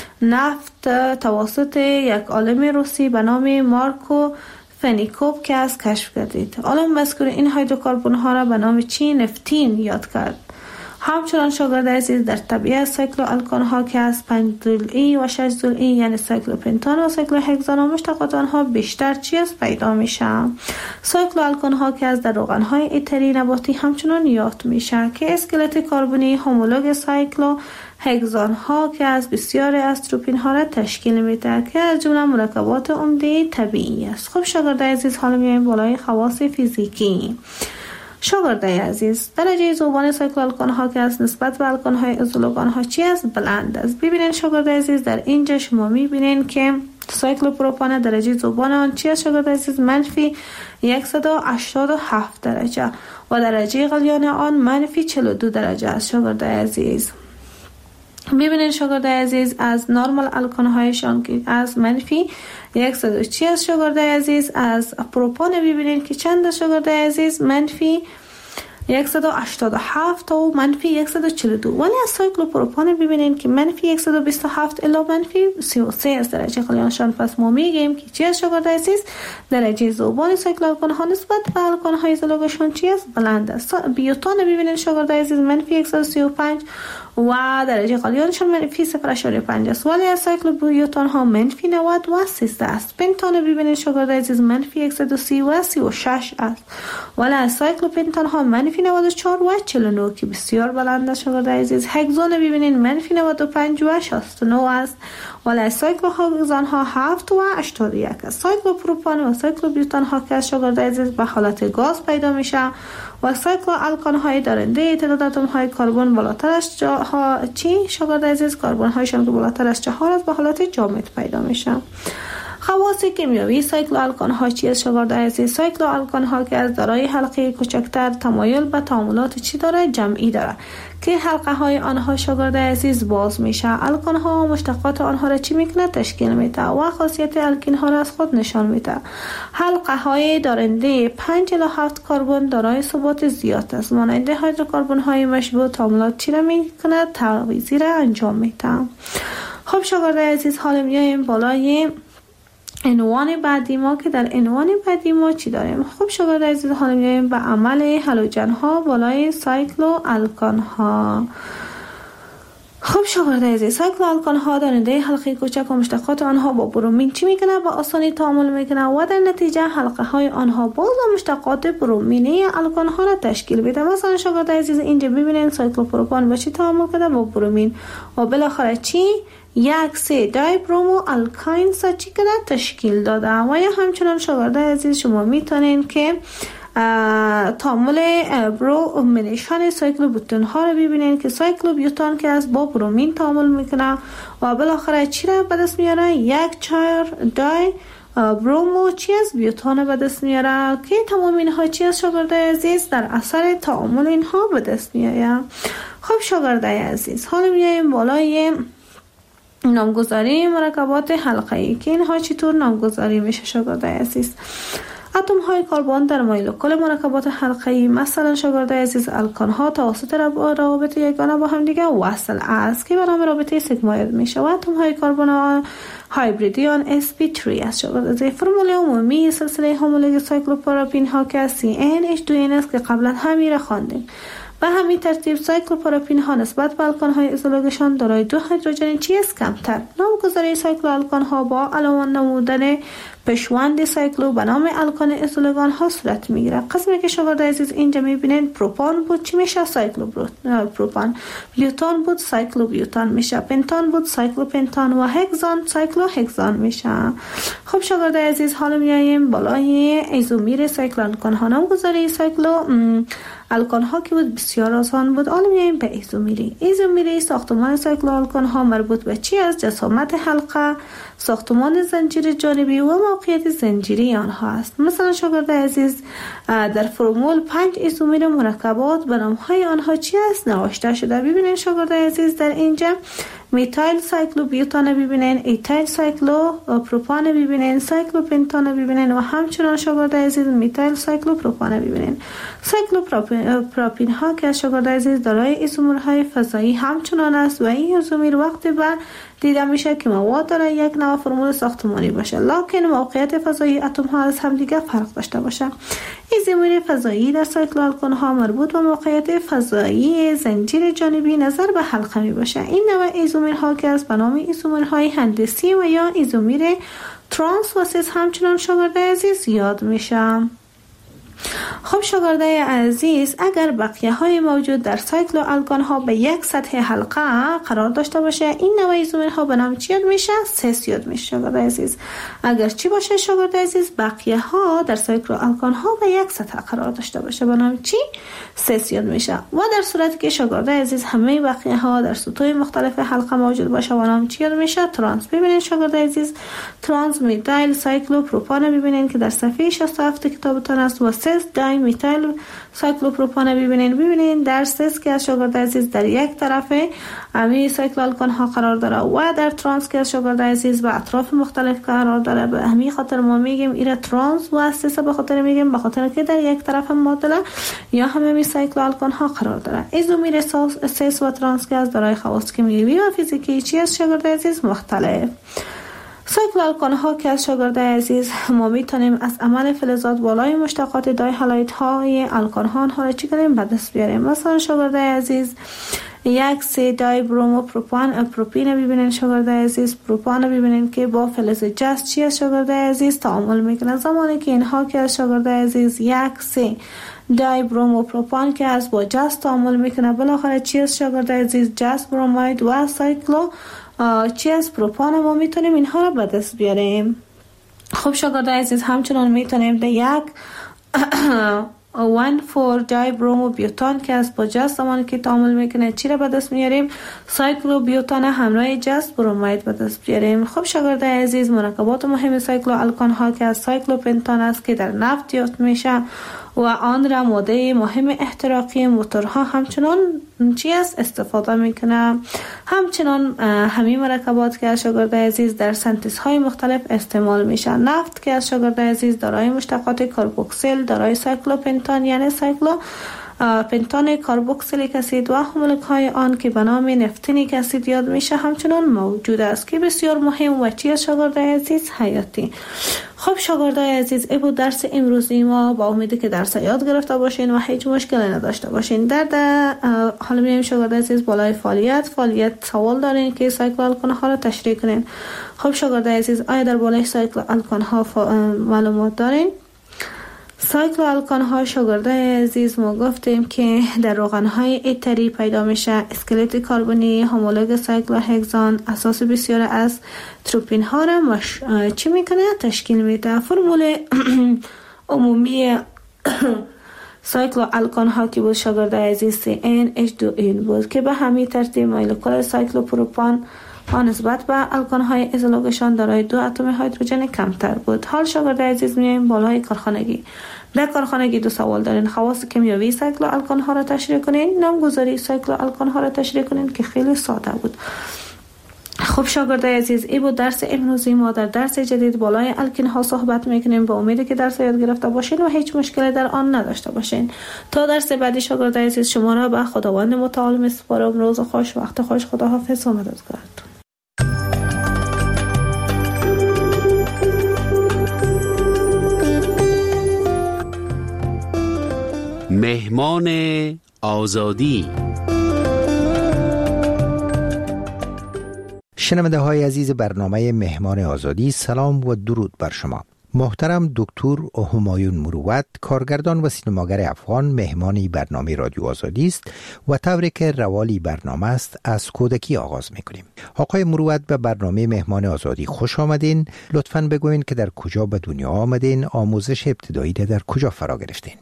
نفت توسط یک عالم روسی به نام مارکو فنیکوف که از کشف گردید. عالم مذکور این هیدروکربن ها را به نام چی؟ نفتین یاد کرد. همچنان شاگرد عزیز در طبیعت سایکلو الکان ها که از پنج ضلعی و شش ضلعی یعنی سایکلوپنتان و سایکلوهگزان و مشتقات آنها بیشتر چی است پیدا میشه. سایکلو الکان ها که از در روغن های اتری نباتی همچنان یافت میشه که اسکلت کربنی هومولوگ سایکلو هگزان ها که از بسیار استروپین ها را تشکیل میده که از جمله مرکبات عمده طبیعی است. خب شاگرد عزیز حالا میایم بالای خواص فیزیکی. شاگرد عزیز درجه ذوبان سایکلو الکان ها که از نسبت به الکان های ازولوگان ها چی است؟ بلند است. ببینید شاگرد عزیز در اینجا شما میبینید که سایکلو پروپان درجه ذوبان آن چی است شاگرد عزیز؟ منفی صد و هشتاد و هفت درجه و درجه غلیان آن منفی چهل و دو درجه است شاگرد عزیز. ببینید شاگرد عزیز از نرمال الکان هایشان که از منفی صد و چی است شاگرد عزیز؟ از پروپان ببینید که چند شاگرد عزیز؟ منفی صد و هشتاد و هفت و منفی صد و چهل و دو. ولی از سایکلو پروپان ببینید که منفی صد و بیست و هفت الی منفی سی و سه از درجه غلیانشان. پس ما میگیم که چی است شاگرد عزیز؟ درجه ذوبان سایکلو الکان ها نسبت به الکان های ازولوگشان چی است؟ بلند است. بیوتان ببینید شاگرد عزیز منفی صد و سی و پنج و درجه غلیانشان منفی صفر اشاریه پنج است. ولی از سایکلو بیوتان ها منفی نود و سیزده است. پنتان ببینید شاگرد عزیز منفی صد و سی و سی و شش است. ولی از سایکلو پنتان ها منفی نود و چهار و چهل و نه که بسیار بلند است شاگرد عزیز. هگزان ببینید منفی نود و پنج و شصت و نه است. ولی از سایکلو هگزان ها هفت و هشتاد و یک است. سایکلو پروپان و سایکلو بیوتان ها که شاگرد عزیز به حالت گاز پیدا میشه و سایکلو الکان های دارنده تعداد اتم های کربن بالاتر از جاها چی شاگرد عزیز؟ کربن هایشان که بالاتر از چهار است به حالت جامد پیدا میشه. خواص کیمیایی سایکلو الکان ها چی است شاگرد عزیز؟ سایکلو الکان ها که از دارای حلقه کوچکتر تمایل به تعاملات چی داره؟ جمعی داره که حلقه های آنها شاگرد عزیز باز میشه. الکان ها و مشتقات آنها را چی میکنه؟ تشکیل میده و خاصیت الکین ها را از خود نشان میده. حلقه های دارنده پنج الی هفت کربن دارای ثبات زیاد است. مانند هیدروکربن های مشبوع تعاملات چی را میکنه؟ تعویضی را انجام میده. خب شاگرد عزیز حالا میایم بالای عنوان بعدی ما که در عنوان بعدی ما چی داریم؟ خب شاگرد عزیز حالا میایم به عمل هالوژن ها بالای سایکلو الکان ها. خب شاگرد عزیز سایکلو الکان ها دارنده حلقه کوچک و مشتقات آنها با برومین چی میکنه؟ با آسانی تعامل میکنه و در نتیجه حلقه های آنها باز و مشتقات برومینی الکان ها را تشکیل میده. مثلا شاگرد عزیز اینجا ببینید سایکلو پروپان با چی تعامل کرده؟ با برومین و بالاخره چی؟ یک سه دای برومو الکاین سا چی کنه؟ تشکیل داده. و یا همچنان شاگرد عزیز شما میتونین که تعامل برومینیشن سایکلوبیوتان ها رو ببینین که سایکلوبیوتان که از با برومین تعامل میکنه و بالاخره چی را به دست میاره؟ یک چهار دای برومو چی از بیوتان به دست میاره که تمام اینها چی از شاگرده عزیز در اثر تعامل اینها به دست میاره. خب شاگرده عزیز حالا میایم بالای نامگذاری مرکبات حلقه‌ای که اینها چطور نامگذاری میشه شاگرده عزیز. اتم های کربن در مولکول مرکبات حلقه‌ای مثلا شاگرده عزیز الکان ها توسط روابط یگانه با هم دیگه وصل است که به نام رابطه سیگموید میشه و اتم های کربن هایبریدیان اس پی سه است شاگرده عزیز. فرمول عمومی سلسله هومولوژی سایکلوپاراپین ها که سی ان اچ دو ان است که قبلا همین را خواندیم. به همین ترتیب سایکلوپاراپین ها نسبت به الکان های ایزولوژشان دارای دو هیدروژن چیز کمتر. نامگذاری سایکلو الکان ها با علاوه نمودن پشوند سایکلو به نام الکان ایزولوگان ها صورت میگیره. قسمی که شاگرده عزیز اینجا میبینید پروپان بود چی میشه؟ سایکلو پروپان. بیوتان بود سایکلو بیوتان میشه. پنتان بود سایکلو پنتان و هگزان سایکلو هگزان میشه. خب شاگرده عزیز حالا میایم بالای ایزومیر سایکلو الکان ها. نامگذاری سایکلو الکان ها که بود بسیار آسان بود. حالا میایم به ایزومیری. ایزومیری ساختمان سایکلو الکان ها مربوط به چی است؟ جسامت حلقه، ساختمان زنجیر جانبی و موقعیت زنجیری آنها است. مثلا شاگرده عزیز در فرمول پنج ایزومیر مرکبات به نام‌های آنها چی است نوشته شده. ببینید شاگرده عزیز در اینجا میتایل سایکلو بیوتان ببینین، ایتایل سایکلو پروپان ببینین، سایکلو پنتان ببینین و همچنان شاگرده عزیز میتایل سایکلو پروپان ببینین. سایکلو پروپین ها که شاگرده عزیز دارای ایزومرهای فضایی همچنان است و این ایزومیر وقتی به دیده میشه که مواد داره یک نوع فرمول ساختمانی باشه لکن موقعیت فضایی اتم ها از هم دیگه فرق داشته باشه. ایزومیر فضایی در سایکلو الکان ها مربوط به موقعیت فضایی زنجیر جانبی نظر به حلقه می باشه. این نوع ایزومیرها که از به نام ایزومیرهای هندسی و یا ایزومیر ترانس و سیس همچنان شاگرده عزیز یاد میشه. خب شاگرده عزیز اگر بقیه های موجود در سایکلو الکان ها به یک سطح حلقه قرار داشته باشه این نوع ایزومرها به نام چی یاد میشه؟ سیس یاد میشه شاگرده عزیز. اگر چی باشه شاگرده عزیز؟ بقیه ها در سایکلو الکان ها به یک سطح قرار داشته باشه به نام چی؟ سیس یاد میشه. و در صورتی که شاگرده عزیز همه بقیه ها در سطوح مختلف حلقه موجود باشه به نام چی یاد میشه؟ ترانس. ببینید شاگرده عزیز ترانس میتایل سایکلو پروپان ببینید که در صفحه شصت و هفت کتابتون است و سیس دای میتایل سایکلوپروپان ببینین. ببینین در سیس که از شاگرده عزیز در یک طرف امی سایکل الکان ها قرار داره و در ترانس که از شاگرده عزیز به اطراف مختلف قرار داره. به همین خاطر ما میگیم ایره ترانس و سیس به خاطر میگیم به خاطر که در یک طرف معادله یا همه می سایکل الکان ها قرار داره. ایزومیر سیس و ترانس که از دارای خواص کیمیایی و فیزیکی چی از شاگرده عزیز مختلف. سایکل الکان ها که از شاگرده عزیز ما میتونیم از عمل فلزات بالای مشتقات دای هالایت های الکان ها آنها را چی کنیم به دست بیاریم. مثلا شاگرده عزیز یک سه دای برومو پروپان پروپین ببینین شاگرده عزیز پروپان ببینین که با فلز جست چی از شاگرده عزیز تعامل میکنه. زمانی که اینها که از شاگرده عزیز یک سه دای برومو پروپان که از با جست تعامل میکنه بالاخره چی از شاگرده عزیز جست بروماید و سایکلو چی از پروپان ما میتونیم اینها را به دست بیاریم. خب شاگرده عزیز همچنان میتونیم در یک وان فور دای برومو بیوتان که از با جست زمانی که تعامل میکنه چی را به دست میاریم؟ سایکلو بیوتان همراه جست بروماید به دست بیاریم. خب شاگرده عزیز مرکبات مهم سایکلو الکان ها که از سایکلو پنتان است که در نفت یافت میشه و آن را ماده مهم احتراقی موتورها همچنان چی است استفاده میکنه. همچنان همین مرکبات که از شاگرده عزیز در سنتز های مختلف استعمال میشه. نفت که از شاگرده عزیز دارای مشتقات کاربوکسیل دارای سایکلو پنتان یعنی سایکلو پنتان کاربوکسیلیک اسید و هومولوگ های آن که به نام نفتینیک اسید یاد میشه همچنان موجود است که بسیار مهم و چی از شاگرده عزیز حیاتی. خب شاگرده عزیز ای بود درس امروزی ما. با امیدی که درس یاد گرفته باشین و هیچ مشکلی نداشته باشین. در حالا میایم شاگرده عزیز بالای فعالیت فعالیت سوال دارین که سایکل الکان ها را تشریح کنین. خب شاگرده عزیز آیا در بالای سایکل الکان ها معلومات دارین؟ سایکل الکان ها شاگرده عزیز ما گفتیم که در روغن های ایتری پیدا میشه. اسکلت کربنی هومولوگ سایکل هگزان اساس بسیار از تروپین ها را مش... چی میکنه؟ تشکیل میده. فرمول عمومی سایکلو الکان ها که بود شاگرد عزیز سی ان اچ دو این بود که به همین ترتیب مولکول سایکلو پروپان ها نسبت به الکان های ازولوگشان دارای دو اتم هیدروژن کمتر بود. حال شاگرد عزیز میایم بالای کارخانگی. در کارخانگی دو سوال دارین: خواص کیمیایی سایکلو الکان ها را تشریح کنین، نامگذاری سایکلو الکان ها را تشریح کنین که خیلی ساده بود. خب شاگرد عزیز، ای بود درس امروزی. ما در درس جدید بالای الکین ها صحبت میکنیم. با امید که درس یاد گرفته باشین و هیچ مشکلی در آن نداشته باشین. تا درس بعدی شاگرد عزیز، شما را به خداوند متعال میسپارم. روز خوش، وقت خوش، خداحافظ و مددگارتون. مهمان آزادی. شنونده های عزیز برنامه مهمان آزادی، سلام و درود بر شما. محترم دکتر همایون مروت، کارگردان و سینماگر افغان، مهمانی برنامه رادیو آزادی است و طوری که روالی برنامه است از کودکی آغاز میکنیم. آقای مروت، به برنامه مهمان آزادی خوش آمدین. لطفاً بگوین که در کجا به دنیا آمدین، آموزش ابتدایی در کجا فرا گرفتین؟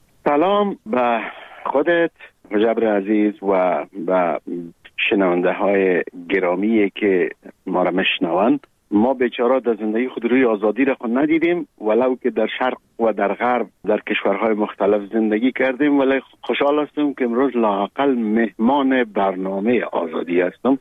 سلام به خودت مجبر عزیز و به شنونده های گرامی که ما را میشنوند. ما بیچاره در زندگی خود روی آزادی را خود ندیدیم، ولو که در شرق و در غرب در کشورهای مختلف زندگی کردیم، ولی خوشحال هستم که امروز لااقل مهمان برنامه آزادی هستم.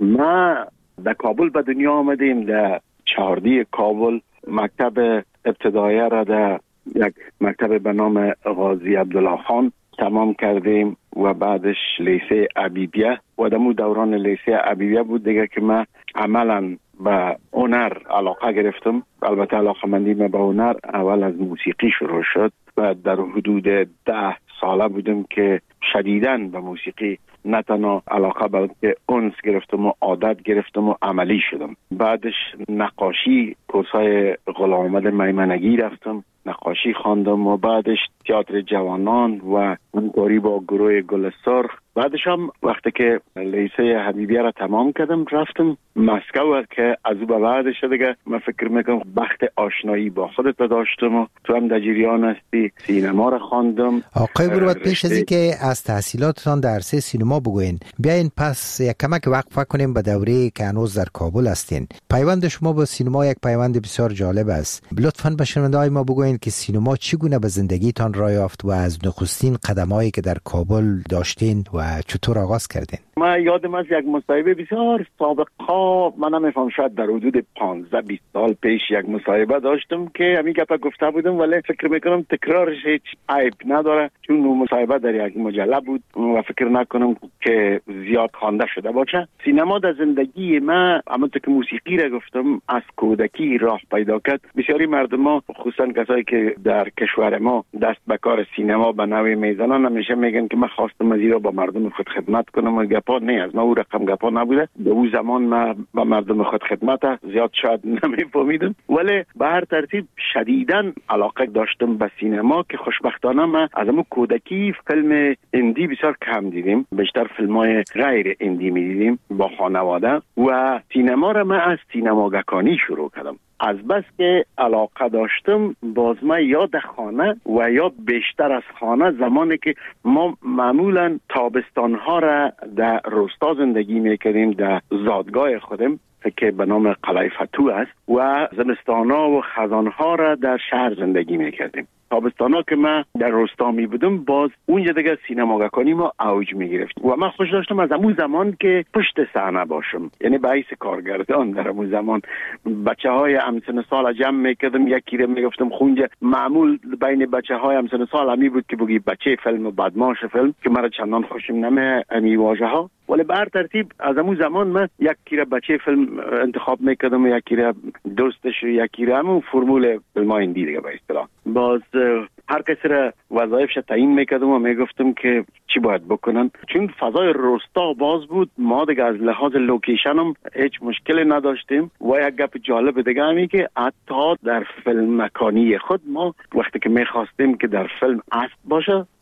ما در کابل به دنیا آمدیم، در چهاردی کابل مکتب ابتدایی را در یک مکتب به نام غازی عبدالله خان تمام کردیم و بعدش لیسه عبیبیه و دمو دوران لیسه عبیبیه بود دیگه که من عملا به هنر علاقه گرفتم. البته علاقه مندی من به هنر اول از موسیقی شروع شد و در حدود ده ساله بودم که شدیداً به موسیقی نه تنها علاقه بلکه انس گرفتم و عادت گرفتم و عملی شدم. بعدش نقاشی، کورسای غلام احمد میمنگی رفتم، نقاشی خواندم و بعدش تئاتر جوانان و همکاری با گروه گل سرخ. بعدش هم وقتی که لیسه حبیبیه را تمام کردم رفتم مسکو که از او به بعدش دیگه من فکر میکنم بخت آشنایی با خودت داشتم و تو هم در جریان هستی. سینما را خواندم. آقای مروت، پیش از این که از تحصیلاتتان در عرصه سینما بگوین، بیاین پس یک کمک وقفه کنیم به دوره که هنوز در کابل هستین. پیوند شما با سینما یک پیوند بسیار جالب است. لطفاً به شنونده‌های ما بگوین که سینما چگونه به زندگیتان راه یافت و از نخستین قدمایی که در کابل داشتین و چطور آغاز کردین؟ من یادم از یک مصاحبه بسیار سابقا، من نمیفهم شاید در حدود پانزده بیست سال پیش یک مصاحبه داشتم که همین گپ گفته بودم، ولی فکر میکنم تکرارش هیچ عیب نداره چون اون مصاحبه در یک مجله بود و فکر نکنم که زیاد خوانده شده باشه. سینما در زندگی من، همونطور که موسیقی را گفتم، از کودکی راه پیدا کرد. بسیاری مردم ما، خصوصا کسایی که در کشور ما دست به کار سینما به نوعی میزنن، همیشه میگن که من خواستم از این با مردم خود خدمت کنم و گپا نه از ما او رقم گپا نبوده. به اون زمان من با مردم خود خدمت زیاد شاید نمیفهمیدم، ولی به هر ترتیب شدیداً علاقه داشتم به سینما که خوشبختانه من از همون کودکی فیلم اندی بسیار کم دیدیم، بیشتر فیلم‌های غیر اندی می‌دیدیم با خانواده و سینما را من از سینماگکانی شروع کردم. از بس که علاقه داشتم، باز من یا در خانه و یا بیشتر از خانه، زمانی که ما معمولا تابستانها را در روستا زندگی میکردیم، در زادگاه خودم که به نام قلعه فتوح است، و زمستانها و خزانها را در شهر زندگی میکردیم. تابستانا که من در روستا می بودم، باز اونجا دیگه سینماگکانی ما اوج می گرفت و من خوش داشتم از همون زمان که پشت صحنه باشم، یعنی به حیث کارگردان. در همون زمان بچه های همسن سال جمع میکردم، یکی رو میگفتم خونجا. معمول بین بچه های همسن سال همی بود که بگی بچه فیلم و بدماش فیلم، که مرا چندان خوشم نمی امی واژه ها، ولی به هر ترتیب از همون زمان من یکی رو بچه فیلم انتخاب میکردم و یکی رو دوستش و یکی رو همون فرمول فیلم های اندی دیگه به اصطلاح. باز هر کسی را وظایفش تعیین میکردم و میگفتم که چی باید بکنن، چون فضای روستا باز بود. ما دیگه از لحاظ لوکیشن هم هیچ مشکلی نداشتیم و یک گپ جالب دیگه همی که حتی در فیلم مکانی خود ما وقتی که میخواستیم که در فیلم اسب باشه،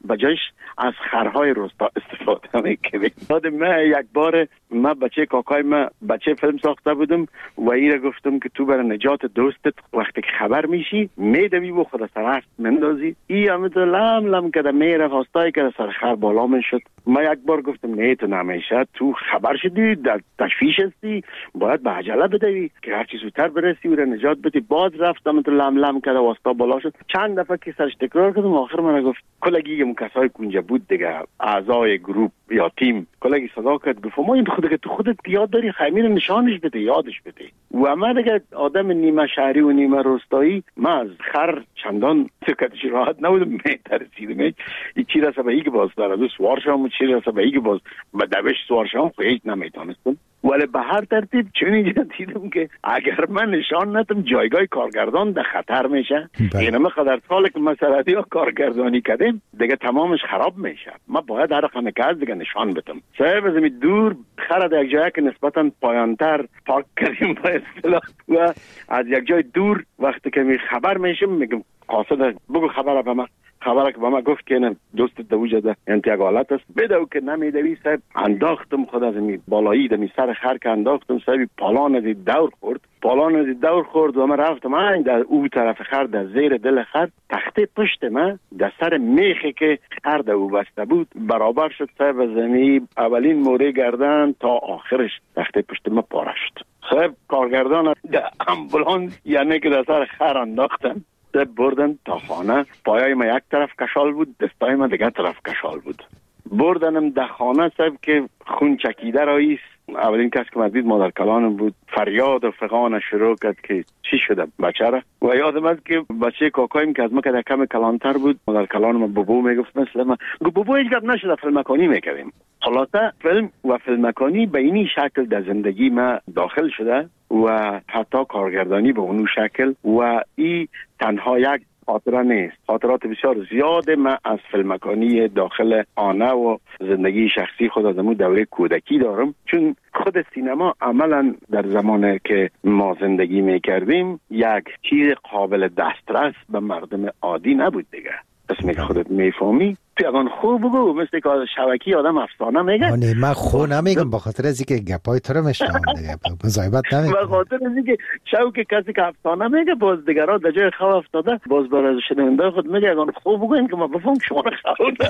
بجایش از خرهای روستا استفاده میکنیم. یاد من یک بار من بچه کاکای من بچه فیلم ساخته بودم و ایره گفتم که تو برای نجات دوستت وقتی که خبر میشی میدوی و خود سرفت مندازی. ای همه تو لم لم کده میره خواستای که سر خر بالا من شد. من یک بار گفتم نه تو نمیشه، تو خبر شدی در تشویش هستی، باید به عجله بدوی که هرچی زودتر برسی و نجات بدی. باز رفتم تو لم لم کده واسطا بالا شد. چند دفعه که سرش تکرار کردم آخر من گفت کلگی اون کسای کنجا بود دیگه اعضای گروپ یا تیم کلگی صدا کرد گفت ما این خودت که تو خودت یاد داری خیمه نشانش بده یادش بده. و من دیگه آدم نیمه شهری و نیمه روستایی من از خر چندان سکتش راحت نبودم میترسیدم این چی رسه به ای که باز داره دو سوار شام و چی رسه به ای که باز به دوش سوار شام خود هیچ نمیتونستم. ولی به هر ترتیب چون اینجا دیدم که اگر من نشان ندم جایگاه کارگردان در خطر میشه. این همه قدر ساله که مسئله ها کارگردانی کردیم دیگه تمامش خراب میشه. من باید هر خانه که از دیگه نشان بدم. صاحب از این دور خره در یک جایی که نسبتا پایانتر پارک کردیم با اصطلاح و از یک جای دور وقتی که می خبر میشم میگم قاصد بگو خبر به من. خبره که با ما گفت که نه دوست دوجه انتیاگ حالت است بدو که نمیدوی صاحب انداختم خود از می بالایی دمی سر خر که انداختم صاحب پالان از دور خورد پالان از دور خورد و من رفتم این در او طرف خر در زیر دل خر تخته پشت من در سر میخی که خر در او بسته بود برابر شد صاحب از زمین اولین موره گردن تا آخرش تخته پشت من پاره شد. صاحب کارگردان در امبولانس یعنی که در سر خر انداختم دب بردن تا خانه. پایای ما یک طرف کشال بود دستای ما دیگه طرف کشال بود. بردنم در خانه صاحب که خون چکیده راییست. اولین کس که مدید مادر کلانم بود. فریاد و فغان شروع کرد که چی شده بچه را. و یادم است که بچه کاکایم که از ما که در کم کلانتر بود مادر کلانم بابو میگفت مثل ما گفت بابو هیچ گپ نشده فیلمکانی میکردیم. خلاصه فیلم و فیلمکانی به اینی شکل در زندگی ما داخل شده و حتی کارگردانی به اونو شکل و ای تنها یک خاطره نیست. خاطرات بسیار زیاد من از فیلمکانی داخل آنه و زندگی شخصی خود از امو دوره کودکی دارم چون خود سینما عملا در زمانی که ما زندگی میکردیم یک چیز قابل دسترس به مردم عادی نبود دیگه. اسمی که خودت میفهمی پیغان خوب بگو مثل که شبکی آدم افسانه میگه. نه من خو نمیگم با خاطر از اینکه گپای تو رو میشنم دیگه مزایبت نمیگم. با خاطر از اینکه شو که کسی که افسانه میگه باز دیگرها در جای خواب افتاده باز برای شنونده خود میگه اگه خوب بگوین که ما بفهم شما رو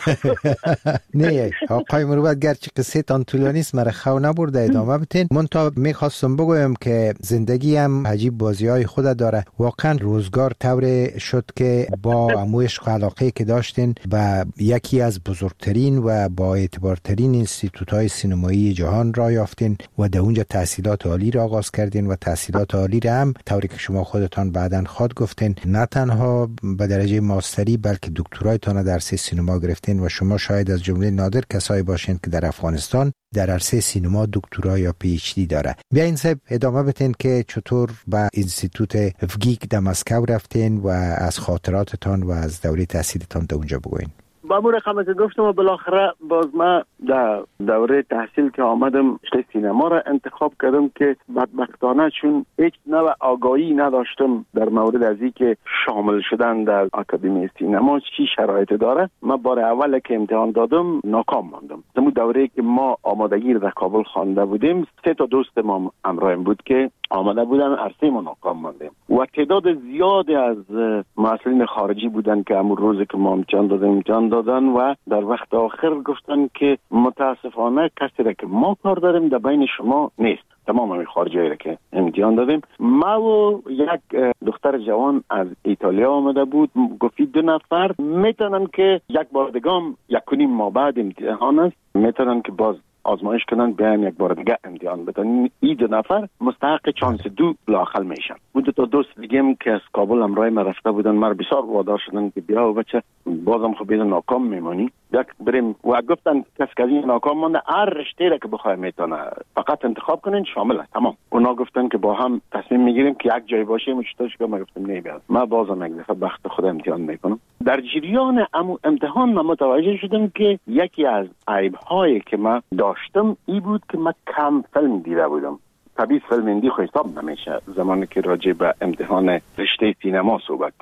خو. نه آقای مروت گرچه قصه تان طولانی است مرا خو نبرده ادامه بدین. من تا میخواستم بگویم که زندگی هم عجیب بازی‌های خود داره. واقعا روزگار طور شد که با عمو عشق و علاقه که داشتین و یکی از بزرگترین و با اعتبارترین انستیتوت‌های سینمایی جهان را یافتین و در اونجا تحصیلات عالی را آغاز کردین و تحصیلات عالی را هم طوری که شما خودتان بعداً خود گفتین نه تنها به درجه ماستری بلکه دکترایتان در عرصه سینما گرفتین و شما شاید از جمله نادر کسایی باشین که در افغانستان در عرصه سینما دکترا یا پی اچ دی داره. بیاین صاحب ادامه بدین که چطور به انستیتوت افگیک در مسکو رفتین و از خاطراتتان و از دوره تحصیلتان در اونجا بگوین. با مو رقم که گفتم و بالاخره باز من در دوره تحصیل که آمدم رشته سینما را انتخاب کردم که بدبختانه چون هیچ نوع آگاهی نداشتم در مورد از این که شامل شدن در آکادمی سینما چی شرایط داره. من بار اول که امتحان دادم ناکام ماندم. در دوره که ما آمادگی در کابل خوانده بودیم سه تا دوست ما همراهم بود که آمده بودن عرصه ما ناکام ماندیم و تعداد زیادی از مسئولین خارجی بودن که همون روزی که ما امتحان دادیم امتحان دادن و در وقت آخر گفتن که متاسفانه کسی را که ما کار داریم در بین شما نیست. تمام همین خارجی را که امتحان دادیم ما و یک دختر جوان از ایتالیا آمده بود گفتی دو نفر میتونن که یک بار دیگه یک کنیم ما بعد امتحان است میتونن که باز آزمایش کنن بیان یک بار دیگه امتحان بدن. این دو نفر مستحق چانس دو لااقل میشن. بود تا دوست دیگه که از کابل همراه ما رفته بودن مر بسیار وادار شدن که بیا و بچه بازم خب بیدن ناکام میمانی یک بریم و گفتن کس که این ناکام مانده هر رشته را که بخواه میتونه فقط انتخاب کنین شامل است تمام. اونا گفتن که با هم تصمیم میگیریم که یک جای باشیم و چطورش که ما گفتم نه بیاد ما بازم یک دفعه بخت خود امتحان میکنم. در جریان امتحان من متوجه شدم که یکی از عیب‌هایی که ما داشتم ای بود که من کم فیلم دیده بودم. طبیعی فیلم هندی خو حساب نمیشه زمانی که راجع به امتحان رشته سینما صحبت کنی.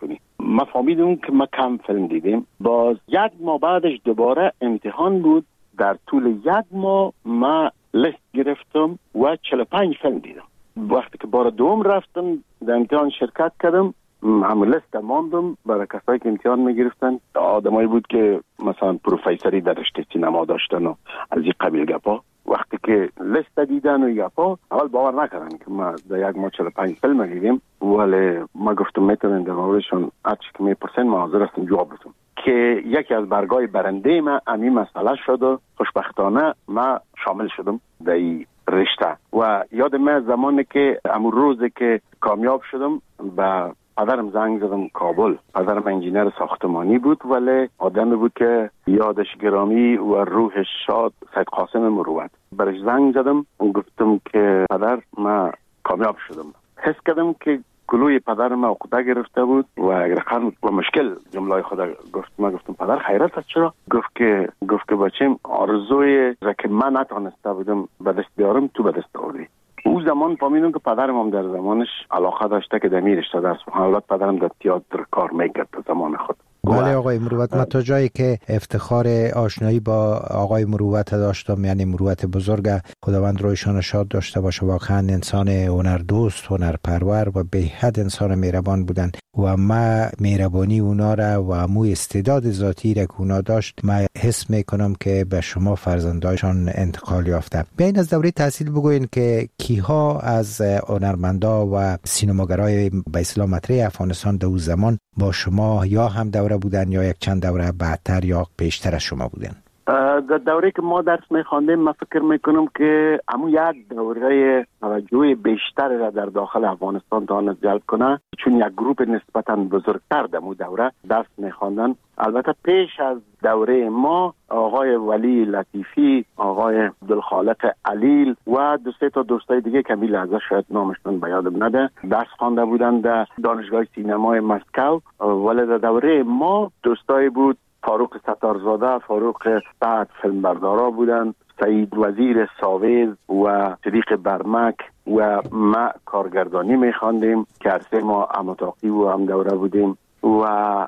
ما فهمیدیم که ما کم فیلم دیدیم. باز یک ماه بعدش دوباره امتحان بود. در طول یک ماه ما لیست گرفتم و چهل و پنج فیلم دیدم. وقتی که بار دوم رفتم در امتحان شرکت کردم، همون لیست ماندم برای کسایی که امتحان میگرفتن. آدمایی بود که مثلا پروفیسوری در رشته سینما داشتن و از این قبیل گپا. وقتی که لیست دیدن و گپا اول باور نکردن که ما در یک ماه چهل و پنج فیلم دیدیم، ولی ما گفتم میتونن در موردشون هرچی که میپرسن ما حاضر هستم جواب بدم. که یکی از برگای برنده ما همین مسئله شد و خوشبختانه ما شامل شدم در این رشته. و یاد من زمانی که امون روزی که کامیاب شدم به پدرم زنگ زدم کابل. پدرم انجینر ساختمانی بود ولی آدمی بود که یادش گرامی و روحش شاد، سید قاسم مروت. برش زنگ زدم گفتم که پدر ما کامیاب شدم. حس کردم که گلوی پدرم عقده گرفته بود و اگر خرم و مشکل جمله خدا گفت. ما گفتم پدر خیرت است چرا؟ گفت که گفت که بچیم آرزوی را که من نتونسته بودم به دست بیارم تو به دست آوردی. او زمان فهمیدم که پدرم هم در زمانش علاقه داشته که در می رشته درس بخونه. البته پدرم در تئاتر کار میکرد در زمان خود. بله آقای مروت، من تا جایی که افتخار آشنایی با آقای مروت داشتم، یعنی مروت بزرگ، خداوند رویشان شاد داشته باشه، واقعا انسان هنردوست، هنرپرور و به حد انسان مهربان بودن و ما مهربانی اونا را و مو استعداد ذاتی را که اونا داشت ما حس میکنم که به شما فرزندایشان انتقال یافته. بیاین از دوره تحصیل بگوین که کیها از هنرمندا و سینماگرای به اصطلاح مطرح افغانستان در اون زمان با شما یا هم دوره بودن یا یک چند دوره بعدتر یا پیشتر از شما بودن؟ در دوره که ما درس میخواندیم من فکر میکنم که همون یک دوره توجه بیشتر را در داخل افغانستان تواند جلب کنه، چون یک گروپ نسبتا بزرگتر در اون دوره درس میخواندن. البته پیش از دوره ما آقای ولی لطیفی، آقای عبدالخالق علیل و دو سه تا دوستای دیگه که میل ازش شاید نامشون به یادم نده درس خوانده بودن در دانشگاه سینمای مسکو. ولی در دوره ما دوستای بود فاروق ستارزاده، فاروق سعد فیلمبردارا بودن، سعید وزیر ساویز و صدیق برمک و ما کارگردانی میخواندیم که عرصه ما امتاقی و هم دوره بودیم و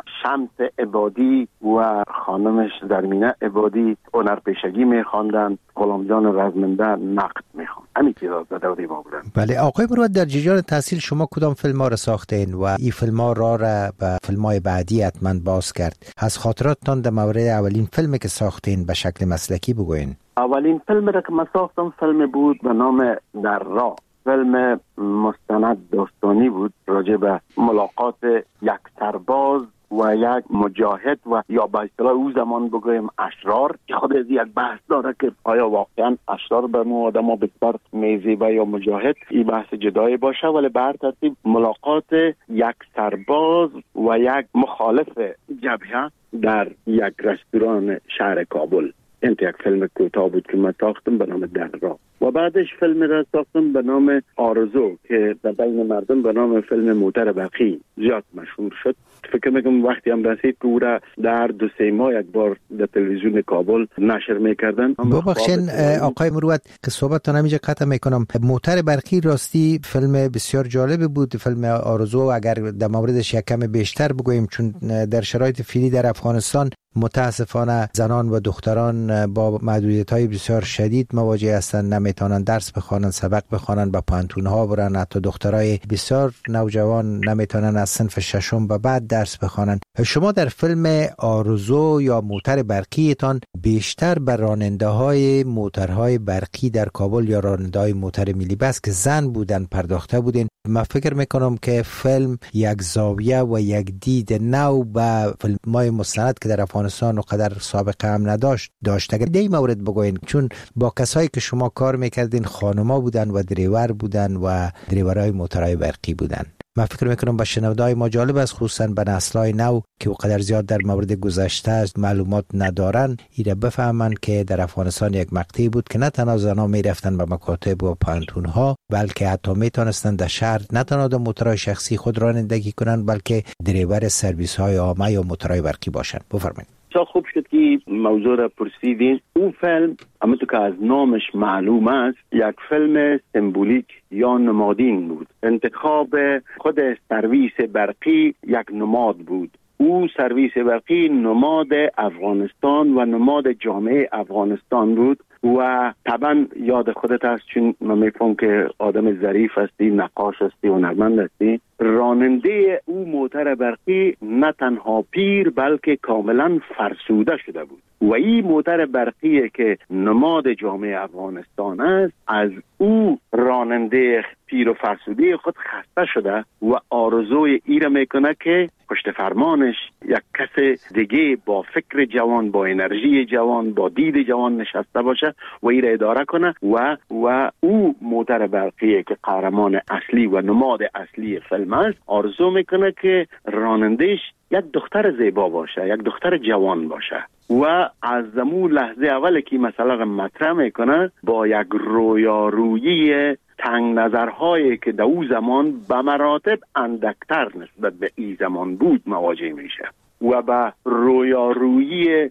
شمس عبادی و خانمش درمینه عبادی هنرپیشگی میخواندن، غلام جان رزمنده نقد میخواند. همین چیزا در دوره ما بودن. بله آقای مروت، در جریان تحصیل شما کدام فیلم ها را ساختین و این فیلم ها را را به فیلم های بعدی حتما باز کرد؟ از خاطراتتان در مورد اولین فیلمی که ساختین به شکل مسلکی بگوین. اولین فیلم را که من ساختم فیلم بود به نام در راه. فیلم مستند داستانی بود راجع به ملاقات یک سرباز و یک مجاهد و یا به اصطلاح او زمان بگویم اشرار. خود از یک بحث داره که آیا واقعا اشرار به ما آدم بسیار میزیبه یا مجاهد، این بحث جدایی باشه. ولی به هر ترتیب ملاقات یک سرباز و یک مخالف جبهه در یک رستوران شهر کابل. این یک فیلم کوتاه بود که من ساختم به نام در راه و بعدش فیلم را ساختم به نام آرزو که در بین مردم به نام فیلم موتر برقی زیاد مشهور شد. فکر میکنم وقتی هم رسید که او را در دو سه ماه یک بار در تلویزیون کابل نشر میکردن. ببخشین آقای مروت که صحبتتان همینجا قطع میکنم. موتر برقی راستی فیلم بسیار جالب بود. فیلم آرزو اگر در موردش یک کم بیشتر بگوییم، چون در شرایط فعلی در افغانستان متاسفانه زنان و دختران با محدودیت‌های بسیار شدید مواجه هستند، نمیتونن درس بخوانن، سبق بخوانن، با پانتون‌ها برن. حتی دخترای بسیار نوجوان نمیتونن از صنف ششم به بعد درس بخوانن. شما در فیلم آرزو یا موتر برقیتان بیشتر بر راننده‌های موترهای برقی در کابل یا راننده‌های موتر ملی بس که زن بودن پرداخته بودین. من فکر میکنم که فیلم یک زاویه و یک دید نو به فیلم‌های مستند که در افغانستان و قدر سابقه هم نداشت داشت. اگر دی مورد بگوین، چون با کسایی که شما کار میکردین خانوما بودن و دریور بودن و دریورای موترهای برقی بودن. من فکر میکنم با شنونده‌های ما جالب است، خصوصا به نسل‌های نو که قدر زیاد در مورد گذشته معلومات ندارن، ایره بفهمن که در افغانستان یک مقطعی بود که نه تنها زنان میرفتن به مکاتب و پانتون‌ها، بلکه حتی میتونستن در شهر نه تنها در موترهای شخصی خود رانندگی کنن، بلکه دریور سرویس‌های عامه یا موترهای برقی باشن. بفرمایید. بسیار خوب شد که موضوع را پرسیدین. اون فیلم همونطور که از نامش معلوم است یک فیلم سمبولیک یا نمادین بود. انتخاب خود سرویس برقی یک نماد بود. او سرویس برقی نماد افغانستان و نماد جامعه افغانستان بود و طبعا یاد خودت هست، چون من میفهم که آدم ظریف هستی، نقاش هستی و هنرمند هستی. راننده او موتر برقی نه تنها پیر بلکه کاملا فرسوده شده بود و این موتر برقی که نماد جامعه افغانستان است، از او راننده پیر و فرسوده خود خسته شده و آرزوی ای را میکنه که پشت فرمانش یک کس دیگه با فکر جوان، با انرژی جوان، با دید جوان نشسته باشه و ای را اداره کنه و و او موتر برقی که قهرمان اصلی و نماد اصلی فیلم است، آرزو میکنه که رانندهش یک دختر زیبا باشه، یک دختر جوان باشه و از زمون لحظه اول که مثلا مطرح میکنه با یک رویارویی تنگ نظرهایی که در او زمان به مراتب اندکتر نسبت به این زمان بود مواجه میشه و به رویارویی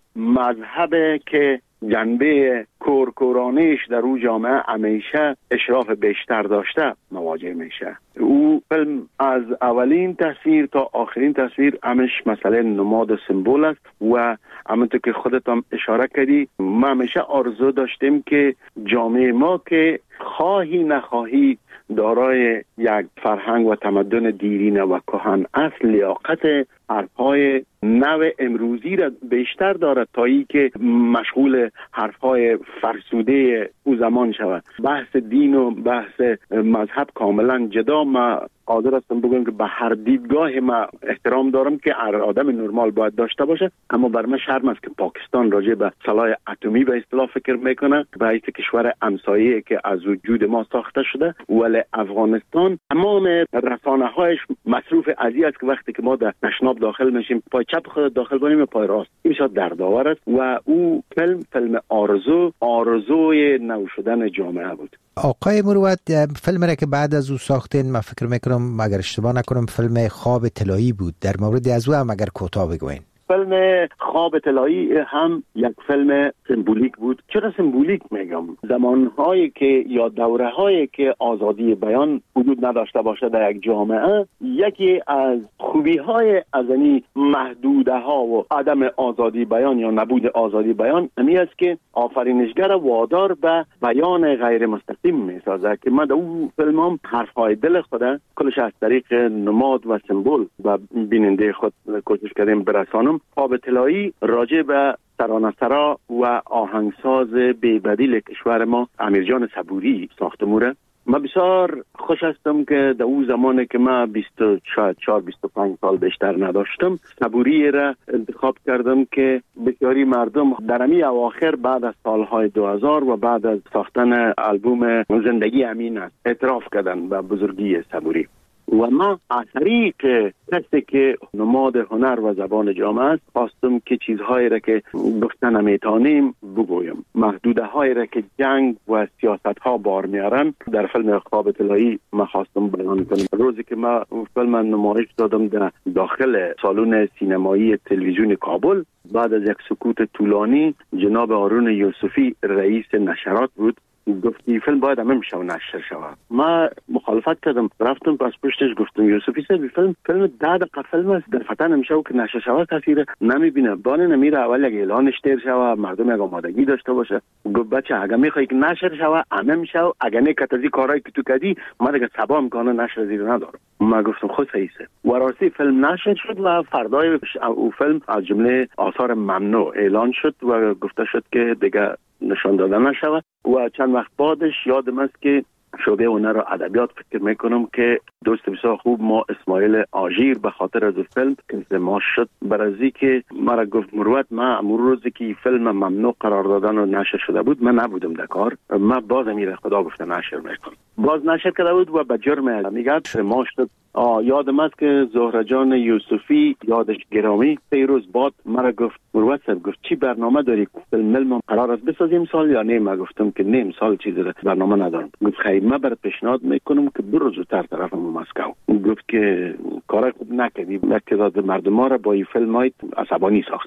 مذهب که جنبه کورکورانیش در او جامعه همیشه اشراف بیشتر داشته مواجه میشه. او فیلم از اولین تصویر تا آخرین تصویر همش مسئله نماد و سمبول است و همونطور که خودت هم اشاره کردی، ما همیشه آرزو داشتیم که جامعه ما که خواهی نخواهی دارای یک فرهنگ و تمدن دیرینه و کهن است، لیاقت حرفهای نو امروزی را بیشتر دارد تا ای که مشغول حرفهای فرسوده او زمان شود. بحث دین و بحث مذهب کاملا جدا. ما حاضر هستم بگم که به هر دیدگاه ما احترام دارم که هر آدم نرمال باید داشته باشه، اما بر من شرم است که پاکستان راجع به سلاح اتمی به اصطلاح فکر میکنه، باعث کشور همسایه که از وجود ما ساخته شده، ولی افغانستان تمام رسانه‌هایش مصروف ازی است که وقتی که ما در تشناب داخل میشیم پای چپ خود داخل کنیم و پای راست، این بسیار دردآور است و او فیلم فیلم آرزو آرزوی نو شدن جامعه بود. آقای مروت، فیلم را که بعد از او ساختین، من فکر میکنم اگر اشتباه نکنم فیلم خواب طلایی بود، در مورد از او هم اگر کوتاه بگوین. فیلم خواب طلایی هم یک فیلم سمبولیک بود. چرا سمبولیک میگم؟ زمانهایی که یا دورهایی که آزادی بیان وجود نداشته باشه در یک جامعه، یکی از خوبی های از این محدوده ها و عدم آزادی بیان یا نبود آزادی بیان امی است که آفرینشگر وادار به بیان غیر مستقیم میسازه که ما در اون فیلم هم حرفهای دل خود کلش از طریق نماد و سمبول و بیننده خود کوشش کردیم برسانم. خواب طلایی راجع به ترانه‌سرا و آهنگساز بی‌بدیل کشور ما امیرجان صبوری ساخته موره. من بسیار خوش هستم که در اون زمانی که من بیست و چهار بیست و پنج سال بیشتر نداشتم، صبوری را انتخاب کردم که بسیاری مردم در امی اواخر بعد از سالهای دو هزار و بعد از ساختن آلبوم زندگی امین است اعتراف کردن به بزرگی صبوری و ما از طریق کسی که نماد هنر و زبان جامعه است خواستم که چیزهایی را که گفتن نمیتونیم بگویم، محدوده هایی را که جنگ و سیاست ها بار میارن در فیلم خواب طلایی ما خواستم بیان کنم. روزی که ما فیلم نمایش دادم در داخل سالن سینمایی تلویزیون کابل، بعد از یک سکوت طولانی جناب هارون یوسفی رئیس نشرات بود گفتی فیلم باید همه میشه و نشر شود. ما مخالفت کردم، رفتم پس پشتش گفتم یوسفی صاحب فیلم فیلم ده دقیقه فیلم است، در فتن نمیشه و که نشر شود کسی نمیبینه، بانه نمیره اول یک اعلانش تیر شود، مردم یک آمادگی داشته باشه. گفت بچه اگه میخوای که نشر شود همه میشه و اگه نکت از این کارهایی که تو کردی ما دیگه صبا امکانه نشر زیر ندارم. ما گفتم خود صحیحه و راستی فیلم نشر شد و فردای او فیلم از جمله آثار ممنوع اعلان شد و گفته شد که دیگه نشان دادن نشود و چند وقت بعدش یادم است که شعبه هنر و ادبیات فکر میکنم که دوست بسیار خوب ما اسماعیل آژیر به خاطر از فیلم انضمام شد برازی که مرا گفت مروت ما امور روزی که فیلم ممنوع قرار دادن و نشر شده بود من نبودم در کار، ما باز میره خدا گفته نشر میکنم، باز نشر کرده بود و به جرم میگه ما شد. یادم است که زهره جان یوسفی یادش گرامی سه روز بعد مرا گفت مروت صاحب گفت چی برنامه داری؟ فیلم قرار است بسازیم سال یا نه؟ ما گفتم که نیم سال چیزی برنامه ندارم. گفت خیلی من برات پیشنهاد میکنم که برو زودتر طرف مسکو. گفت که کار خوب نکردی، تعداد مردم ها را با این فیلم های عصبانی ساختی.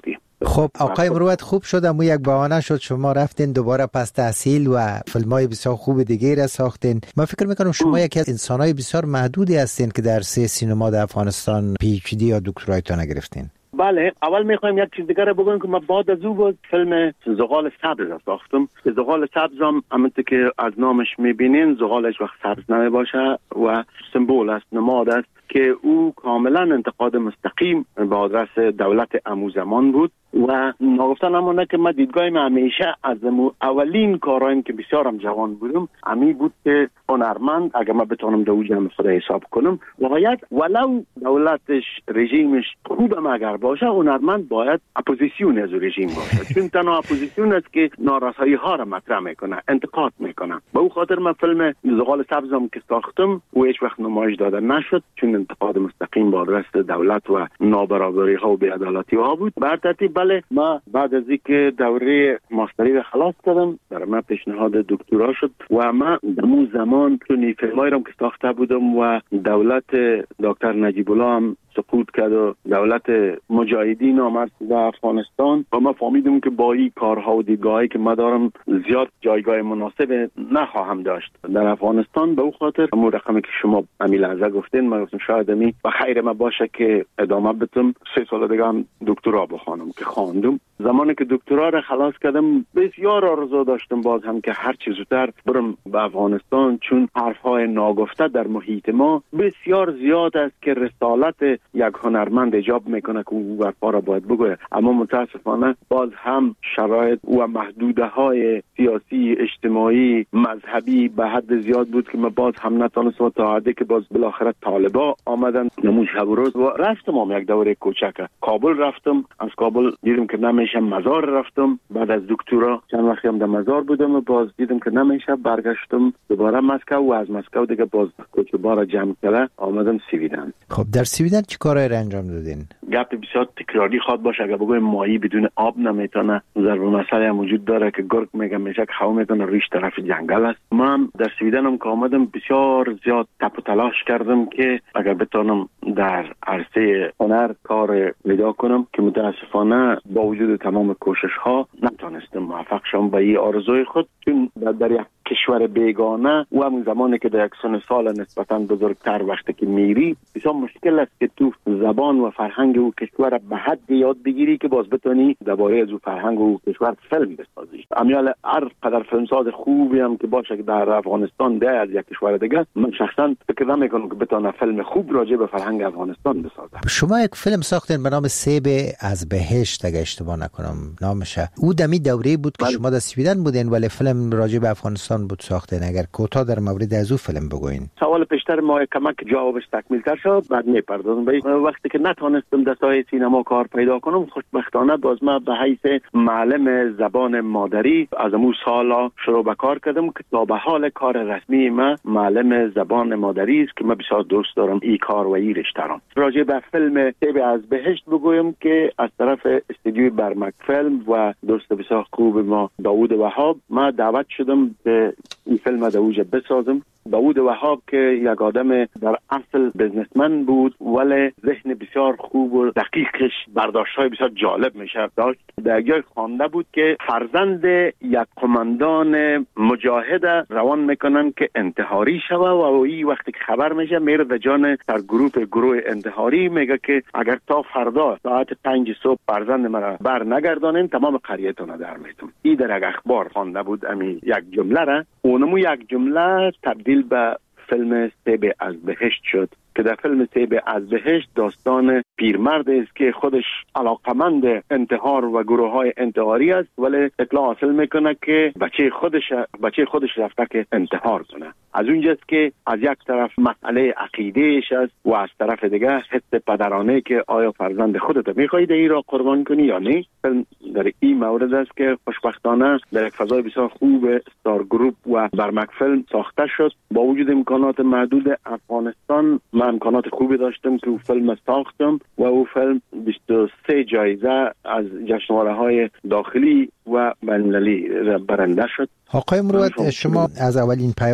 خب آقای مروت، خوب شد اما یک بهانه شد شما رفتین دوباره پس تحصیل و فیلم‌های بسیار خوب دیگه را ساختین. من فکر میکنم شما یکی از انسان‌های بسیار محدودی هستین که در سه سینما در افغانستان پی اچ دی یا دکترایتون گرفتین. بله، اول میخوایم یک چیز دیگه رو بگم که من بعد از او بود فیلم زغال سبز ساختم. زغال سبز هم همونطور که از نامش میبینین زغالش وقت سبز نمیباشه و سمبول است، نماد است که او کاملا انتقاد مستقیم به آدرس دولت امو زمان بود و ناگفتن نمونه که من دیدگاهیم همیشه از اولین کارایم که بسیارم جوان بودم امی بود که هنرمند اگر من بتونم دو جمع خدا حساب کنم باید ولو دولتش رژیمش خوبم اگر باشه هنرمند باید اپوزیسیون از رژیم باشه، چون تنها اپوزیسیون است که نارسایی ها را مطرح میکنه، انتقاد میکنه. به او خاطر من فیلم زغال سبزم که ساختم و هیچ وقت نمایش داده نشد چون انتقاد مستقیم با آدرس دولت و نابرابری ها و بی‌عدالتی ها بود. بر ترتیب بله، ما بعد از اینکه دوره ماستری را خلاص کردم در من پیشنهاد دکترا شد و ما در اون زمان چون فیلمایی را که ساخته بودم و دولت دکتر نجیب الله هم سقوط کرد و دولت مجاهدین آمد در افغانستان و ما فهمیدم که با این کارها و دیدگاهی که ما دارم زیاد جایگاه مناسب نخواهم داشت در افغانستان. به او خاطر همون رقمی که شما امی لحظه گفتین ما گفتم شاید امی و خیر ما باشه که ادامه بدم سه سال دیگه هم دکترا بخوانم که خواندم. زمانی که دکترا را خلاص کردم بسیار آرزو داشتم باز هم که هر چیز زودتر برم به افغانستان، چون حرفهای ناگفته در محیط ما بسیار زیاد است که رسالت یک هنرمند ایجاب میکنه که او حرفا را باید بگوید، اما متاسفانه باز هم شرایط و محدوده های سیاسی اجتماعی مذهبی به حد زیاد بود که من باز هم نتونستم تا حدی که باز بالاخره طالبا آمدن نموز شب و روز و رفتم هم یک دوره کوچک کابل رفتم. از کابل دیدم که نمیشه، مزار رفتم. بعد از دکترا چند وقتی هم در مزار بودم و باز دیدم که نمیشه، برگشتم دوباره مسکو و از مسکو دیگه باز کوچبارا جمع کرده آمدم سویدن. خب در سویدن چی کارایی را انجام دادین؟ گپ بسیار تکراری خواد باشه، اگر بگویم ماهی بدون آب نمیتونه، ضرب مسئله هم وجود داره که گرگ میگه میشه که هوا میتونه ریش طرف جنگل است. من در سویدن هم که آمدم بسیار زیاد تپ و تلاش کردم که اگر بتونم در عرصه هنر کار پیدا کنم که متاسفانه با وجود تمام کوشش ها نتونستم موفق شم به این آرزوی خود، چون در یک کشور بیگانه و همون زمانی که در یک سن سال نسبتاً بزرگتر وقتی که میری بسیار مشکل است که تو زبان و فرهنگ او کشور به حد یاد بگیری که باز بتونی درباره از او فرهنگ و کشور فیلم بسازی. امیال هر قدر فیلمساز خوبی هم که باشه که در افغانستان ده از یک کشور دیگه، من شخصا فکر نمیکنم که بتونه فیلم خوب راجع به فرهنگ افغانستان بسازه. شما یک فیلم ساختین به نام سیب از بهشت اگه اشتباه نکنم نامشه. او دمی دوره بود که بل... شما در سویدن بودین ولی فیلم راجع به افغانستان بود ساختین. اگر کوتاه در مورد از او فیلم بگوین. سوال پیشتر ما کمک جوابش تکمیل تر شد بعد میپردازم. وقتی که نتونستم در ساحه سینما کار پیدا کنم خوشبختانه باز ما به حیث معلم زبان مادری از امو سالا شروع به کار کردم که تا به حال کار رسمی ما معلم زبان مادری است که من بسیار دوست دارم این کار و این رشته را. راجع به فیلم سیب از بهشت بگویم که از طرف استودیوی برمک فیلم و دوست بسیار خوب ما داوود وهاب ما دعوت شدم که این فیلم در اوج بسازم. داوود وهاب که یک آدم در اصل بزنسمن بود ولی ذهن بسیار خوب و دقیقش برداشت‌های بسیار جالب میشه داشت. در جای خوانده بود که فرزند یک قماندان مجاهد روان میکنن که انتحاری شوه و این وقتی که خبر میشه میره در جان در گروه گروه انتحاری میگه که اگر تا فردا ساعت پنج صبح فرزند مرا بر نگردانین تمام قریه‌تون رو در میتم. این در یک اخبار خوانده بود امی یک جمله را اونمو یک جمله تبدیل به فیلم سیب از بهشت شد که در فیلم سیب از بهشت داستان پیرمرد است که خودش علاقمند انتحار و گروه های انتحاری است ولی اطلاع حاصل میکنه که بچه خودش بچه خودش رفته که انتحار کنه. از اونجاست که از یک طرف مسئله عقیدهش است و از طرف دیگه حس پدرانه که آیا فرزند خودت میخوای این را قربان کنی یا نه. در این مورد است که خوشبختانه در یک فضای بسیار خوب استار گروپ و برمک فیلم ساخته شد. با وجود امکانات محدود افغانستان من امکانات خوبی داشتم که او فیلم ساختم و او فیلم بیست و سه جایزه از جشنواره‌های داخلی و بین‌المللی برنده شد. آقای مروت شما از اولین پیوندتان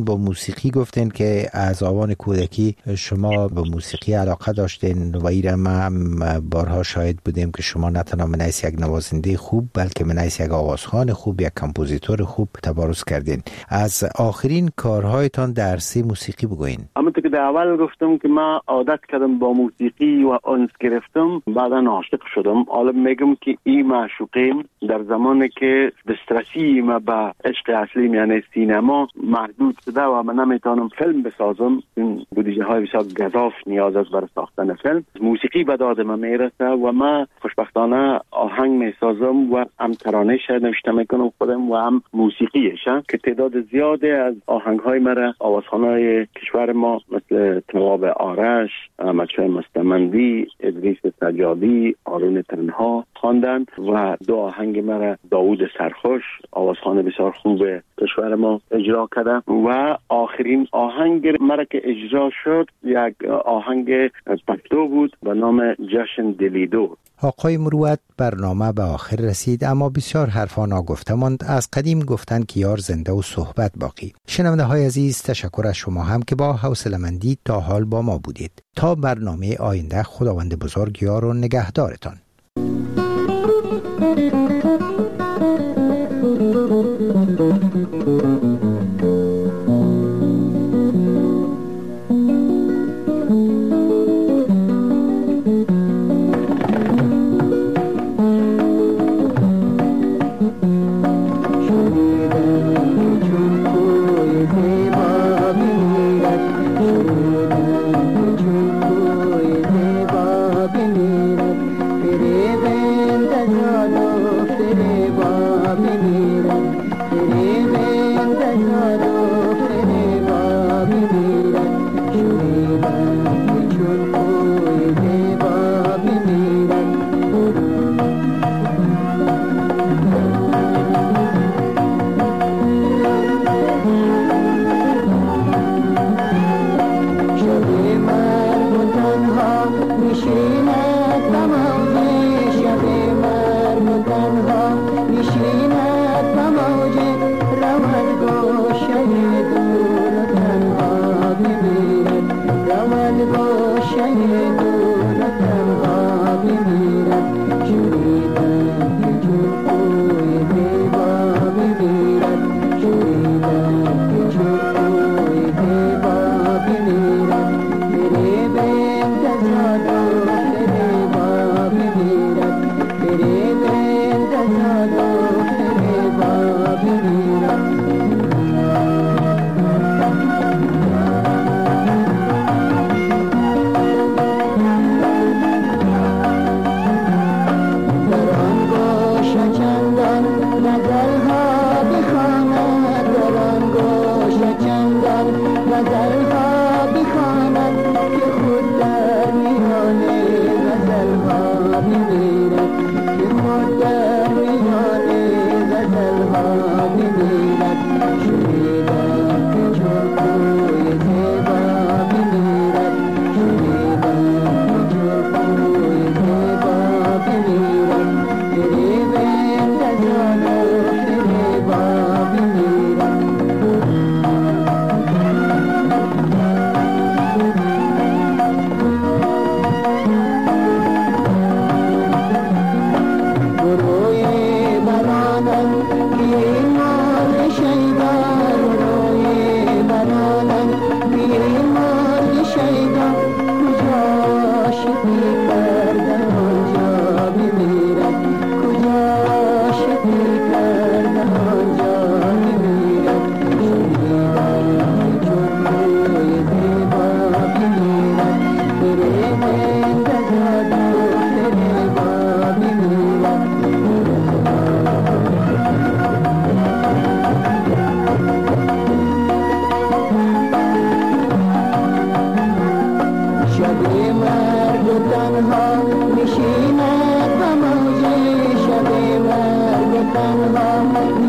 فرمان با موسیقی گفتین که از آوان کودکی شما به موسیقی علاقه داشتین و ایره ما بارها شاهد بودیم که شما نه تنها منیس یک نوازنده خوب بلکه منیس یک آوازخوان خوب، یک کمپوزیتور خوب تبارز کردین. از آخرین کارهایتان در سه موسیقی بگوین. همونطور که در اول گفتم که من عادت کردم با موسیقی و انس گرفتم، بعدا عاشق شدم. حالا میگم که این معشوقیم در زمانی که دسترسی ما به عشق اصلی یعنی سینما محدود شده و من نمیتونم فیلم بسازم، این بودجه های بسیار گزاف نیاز است برای ساختن فیلم. موسیقی به داد من میرسه و من خوشبختانه آهنگ میسازم و هم ترانه‌اش نوشته میکنم خودم و هم موسیقیش، که تعداد زیاده از آهنگ های مرا آوازخوانای کشور ما مثل تواب آرش، احمدشاه مستمندی، ادریس سجادی، آرون تنها خواندند و دو آهنگ مرا داوود سرخوش آوازخوان بسیار خوب کشور ما اجرا کرده و آخرین آهنگ مرا که اجرا شد یک آهنگ پشتو بود به نام جشن دلیدو. آقای مروت، برنامه به آخر رسید اما بسیار حرفا ناگفته ماند. از قدیم گفتن که یار زنده و صحبت باقی. شنونده های عزیز، تشکر از شما هم که با حوصله‌مندی تا حال با ما بودید. تا برنامه آینده، خداوند بزرگ یار و نگهدارتان. تنها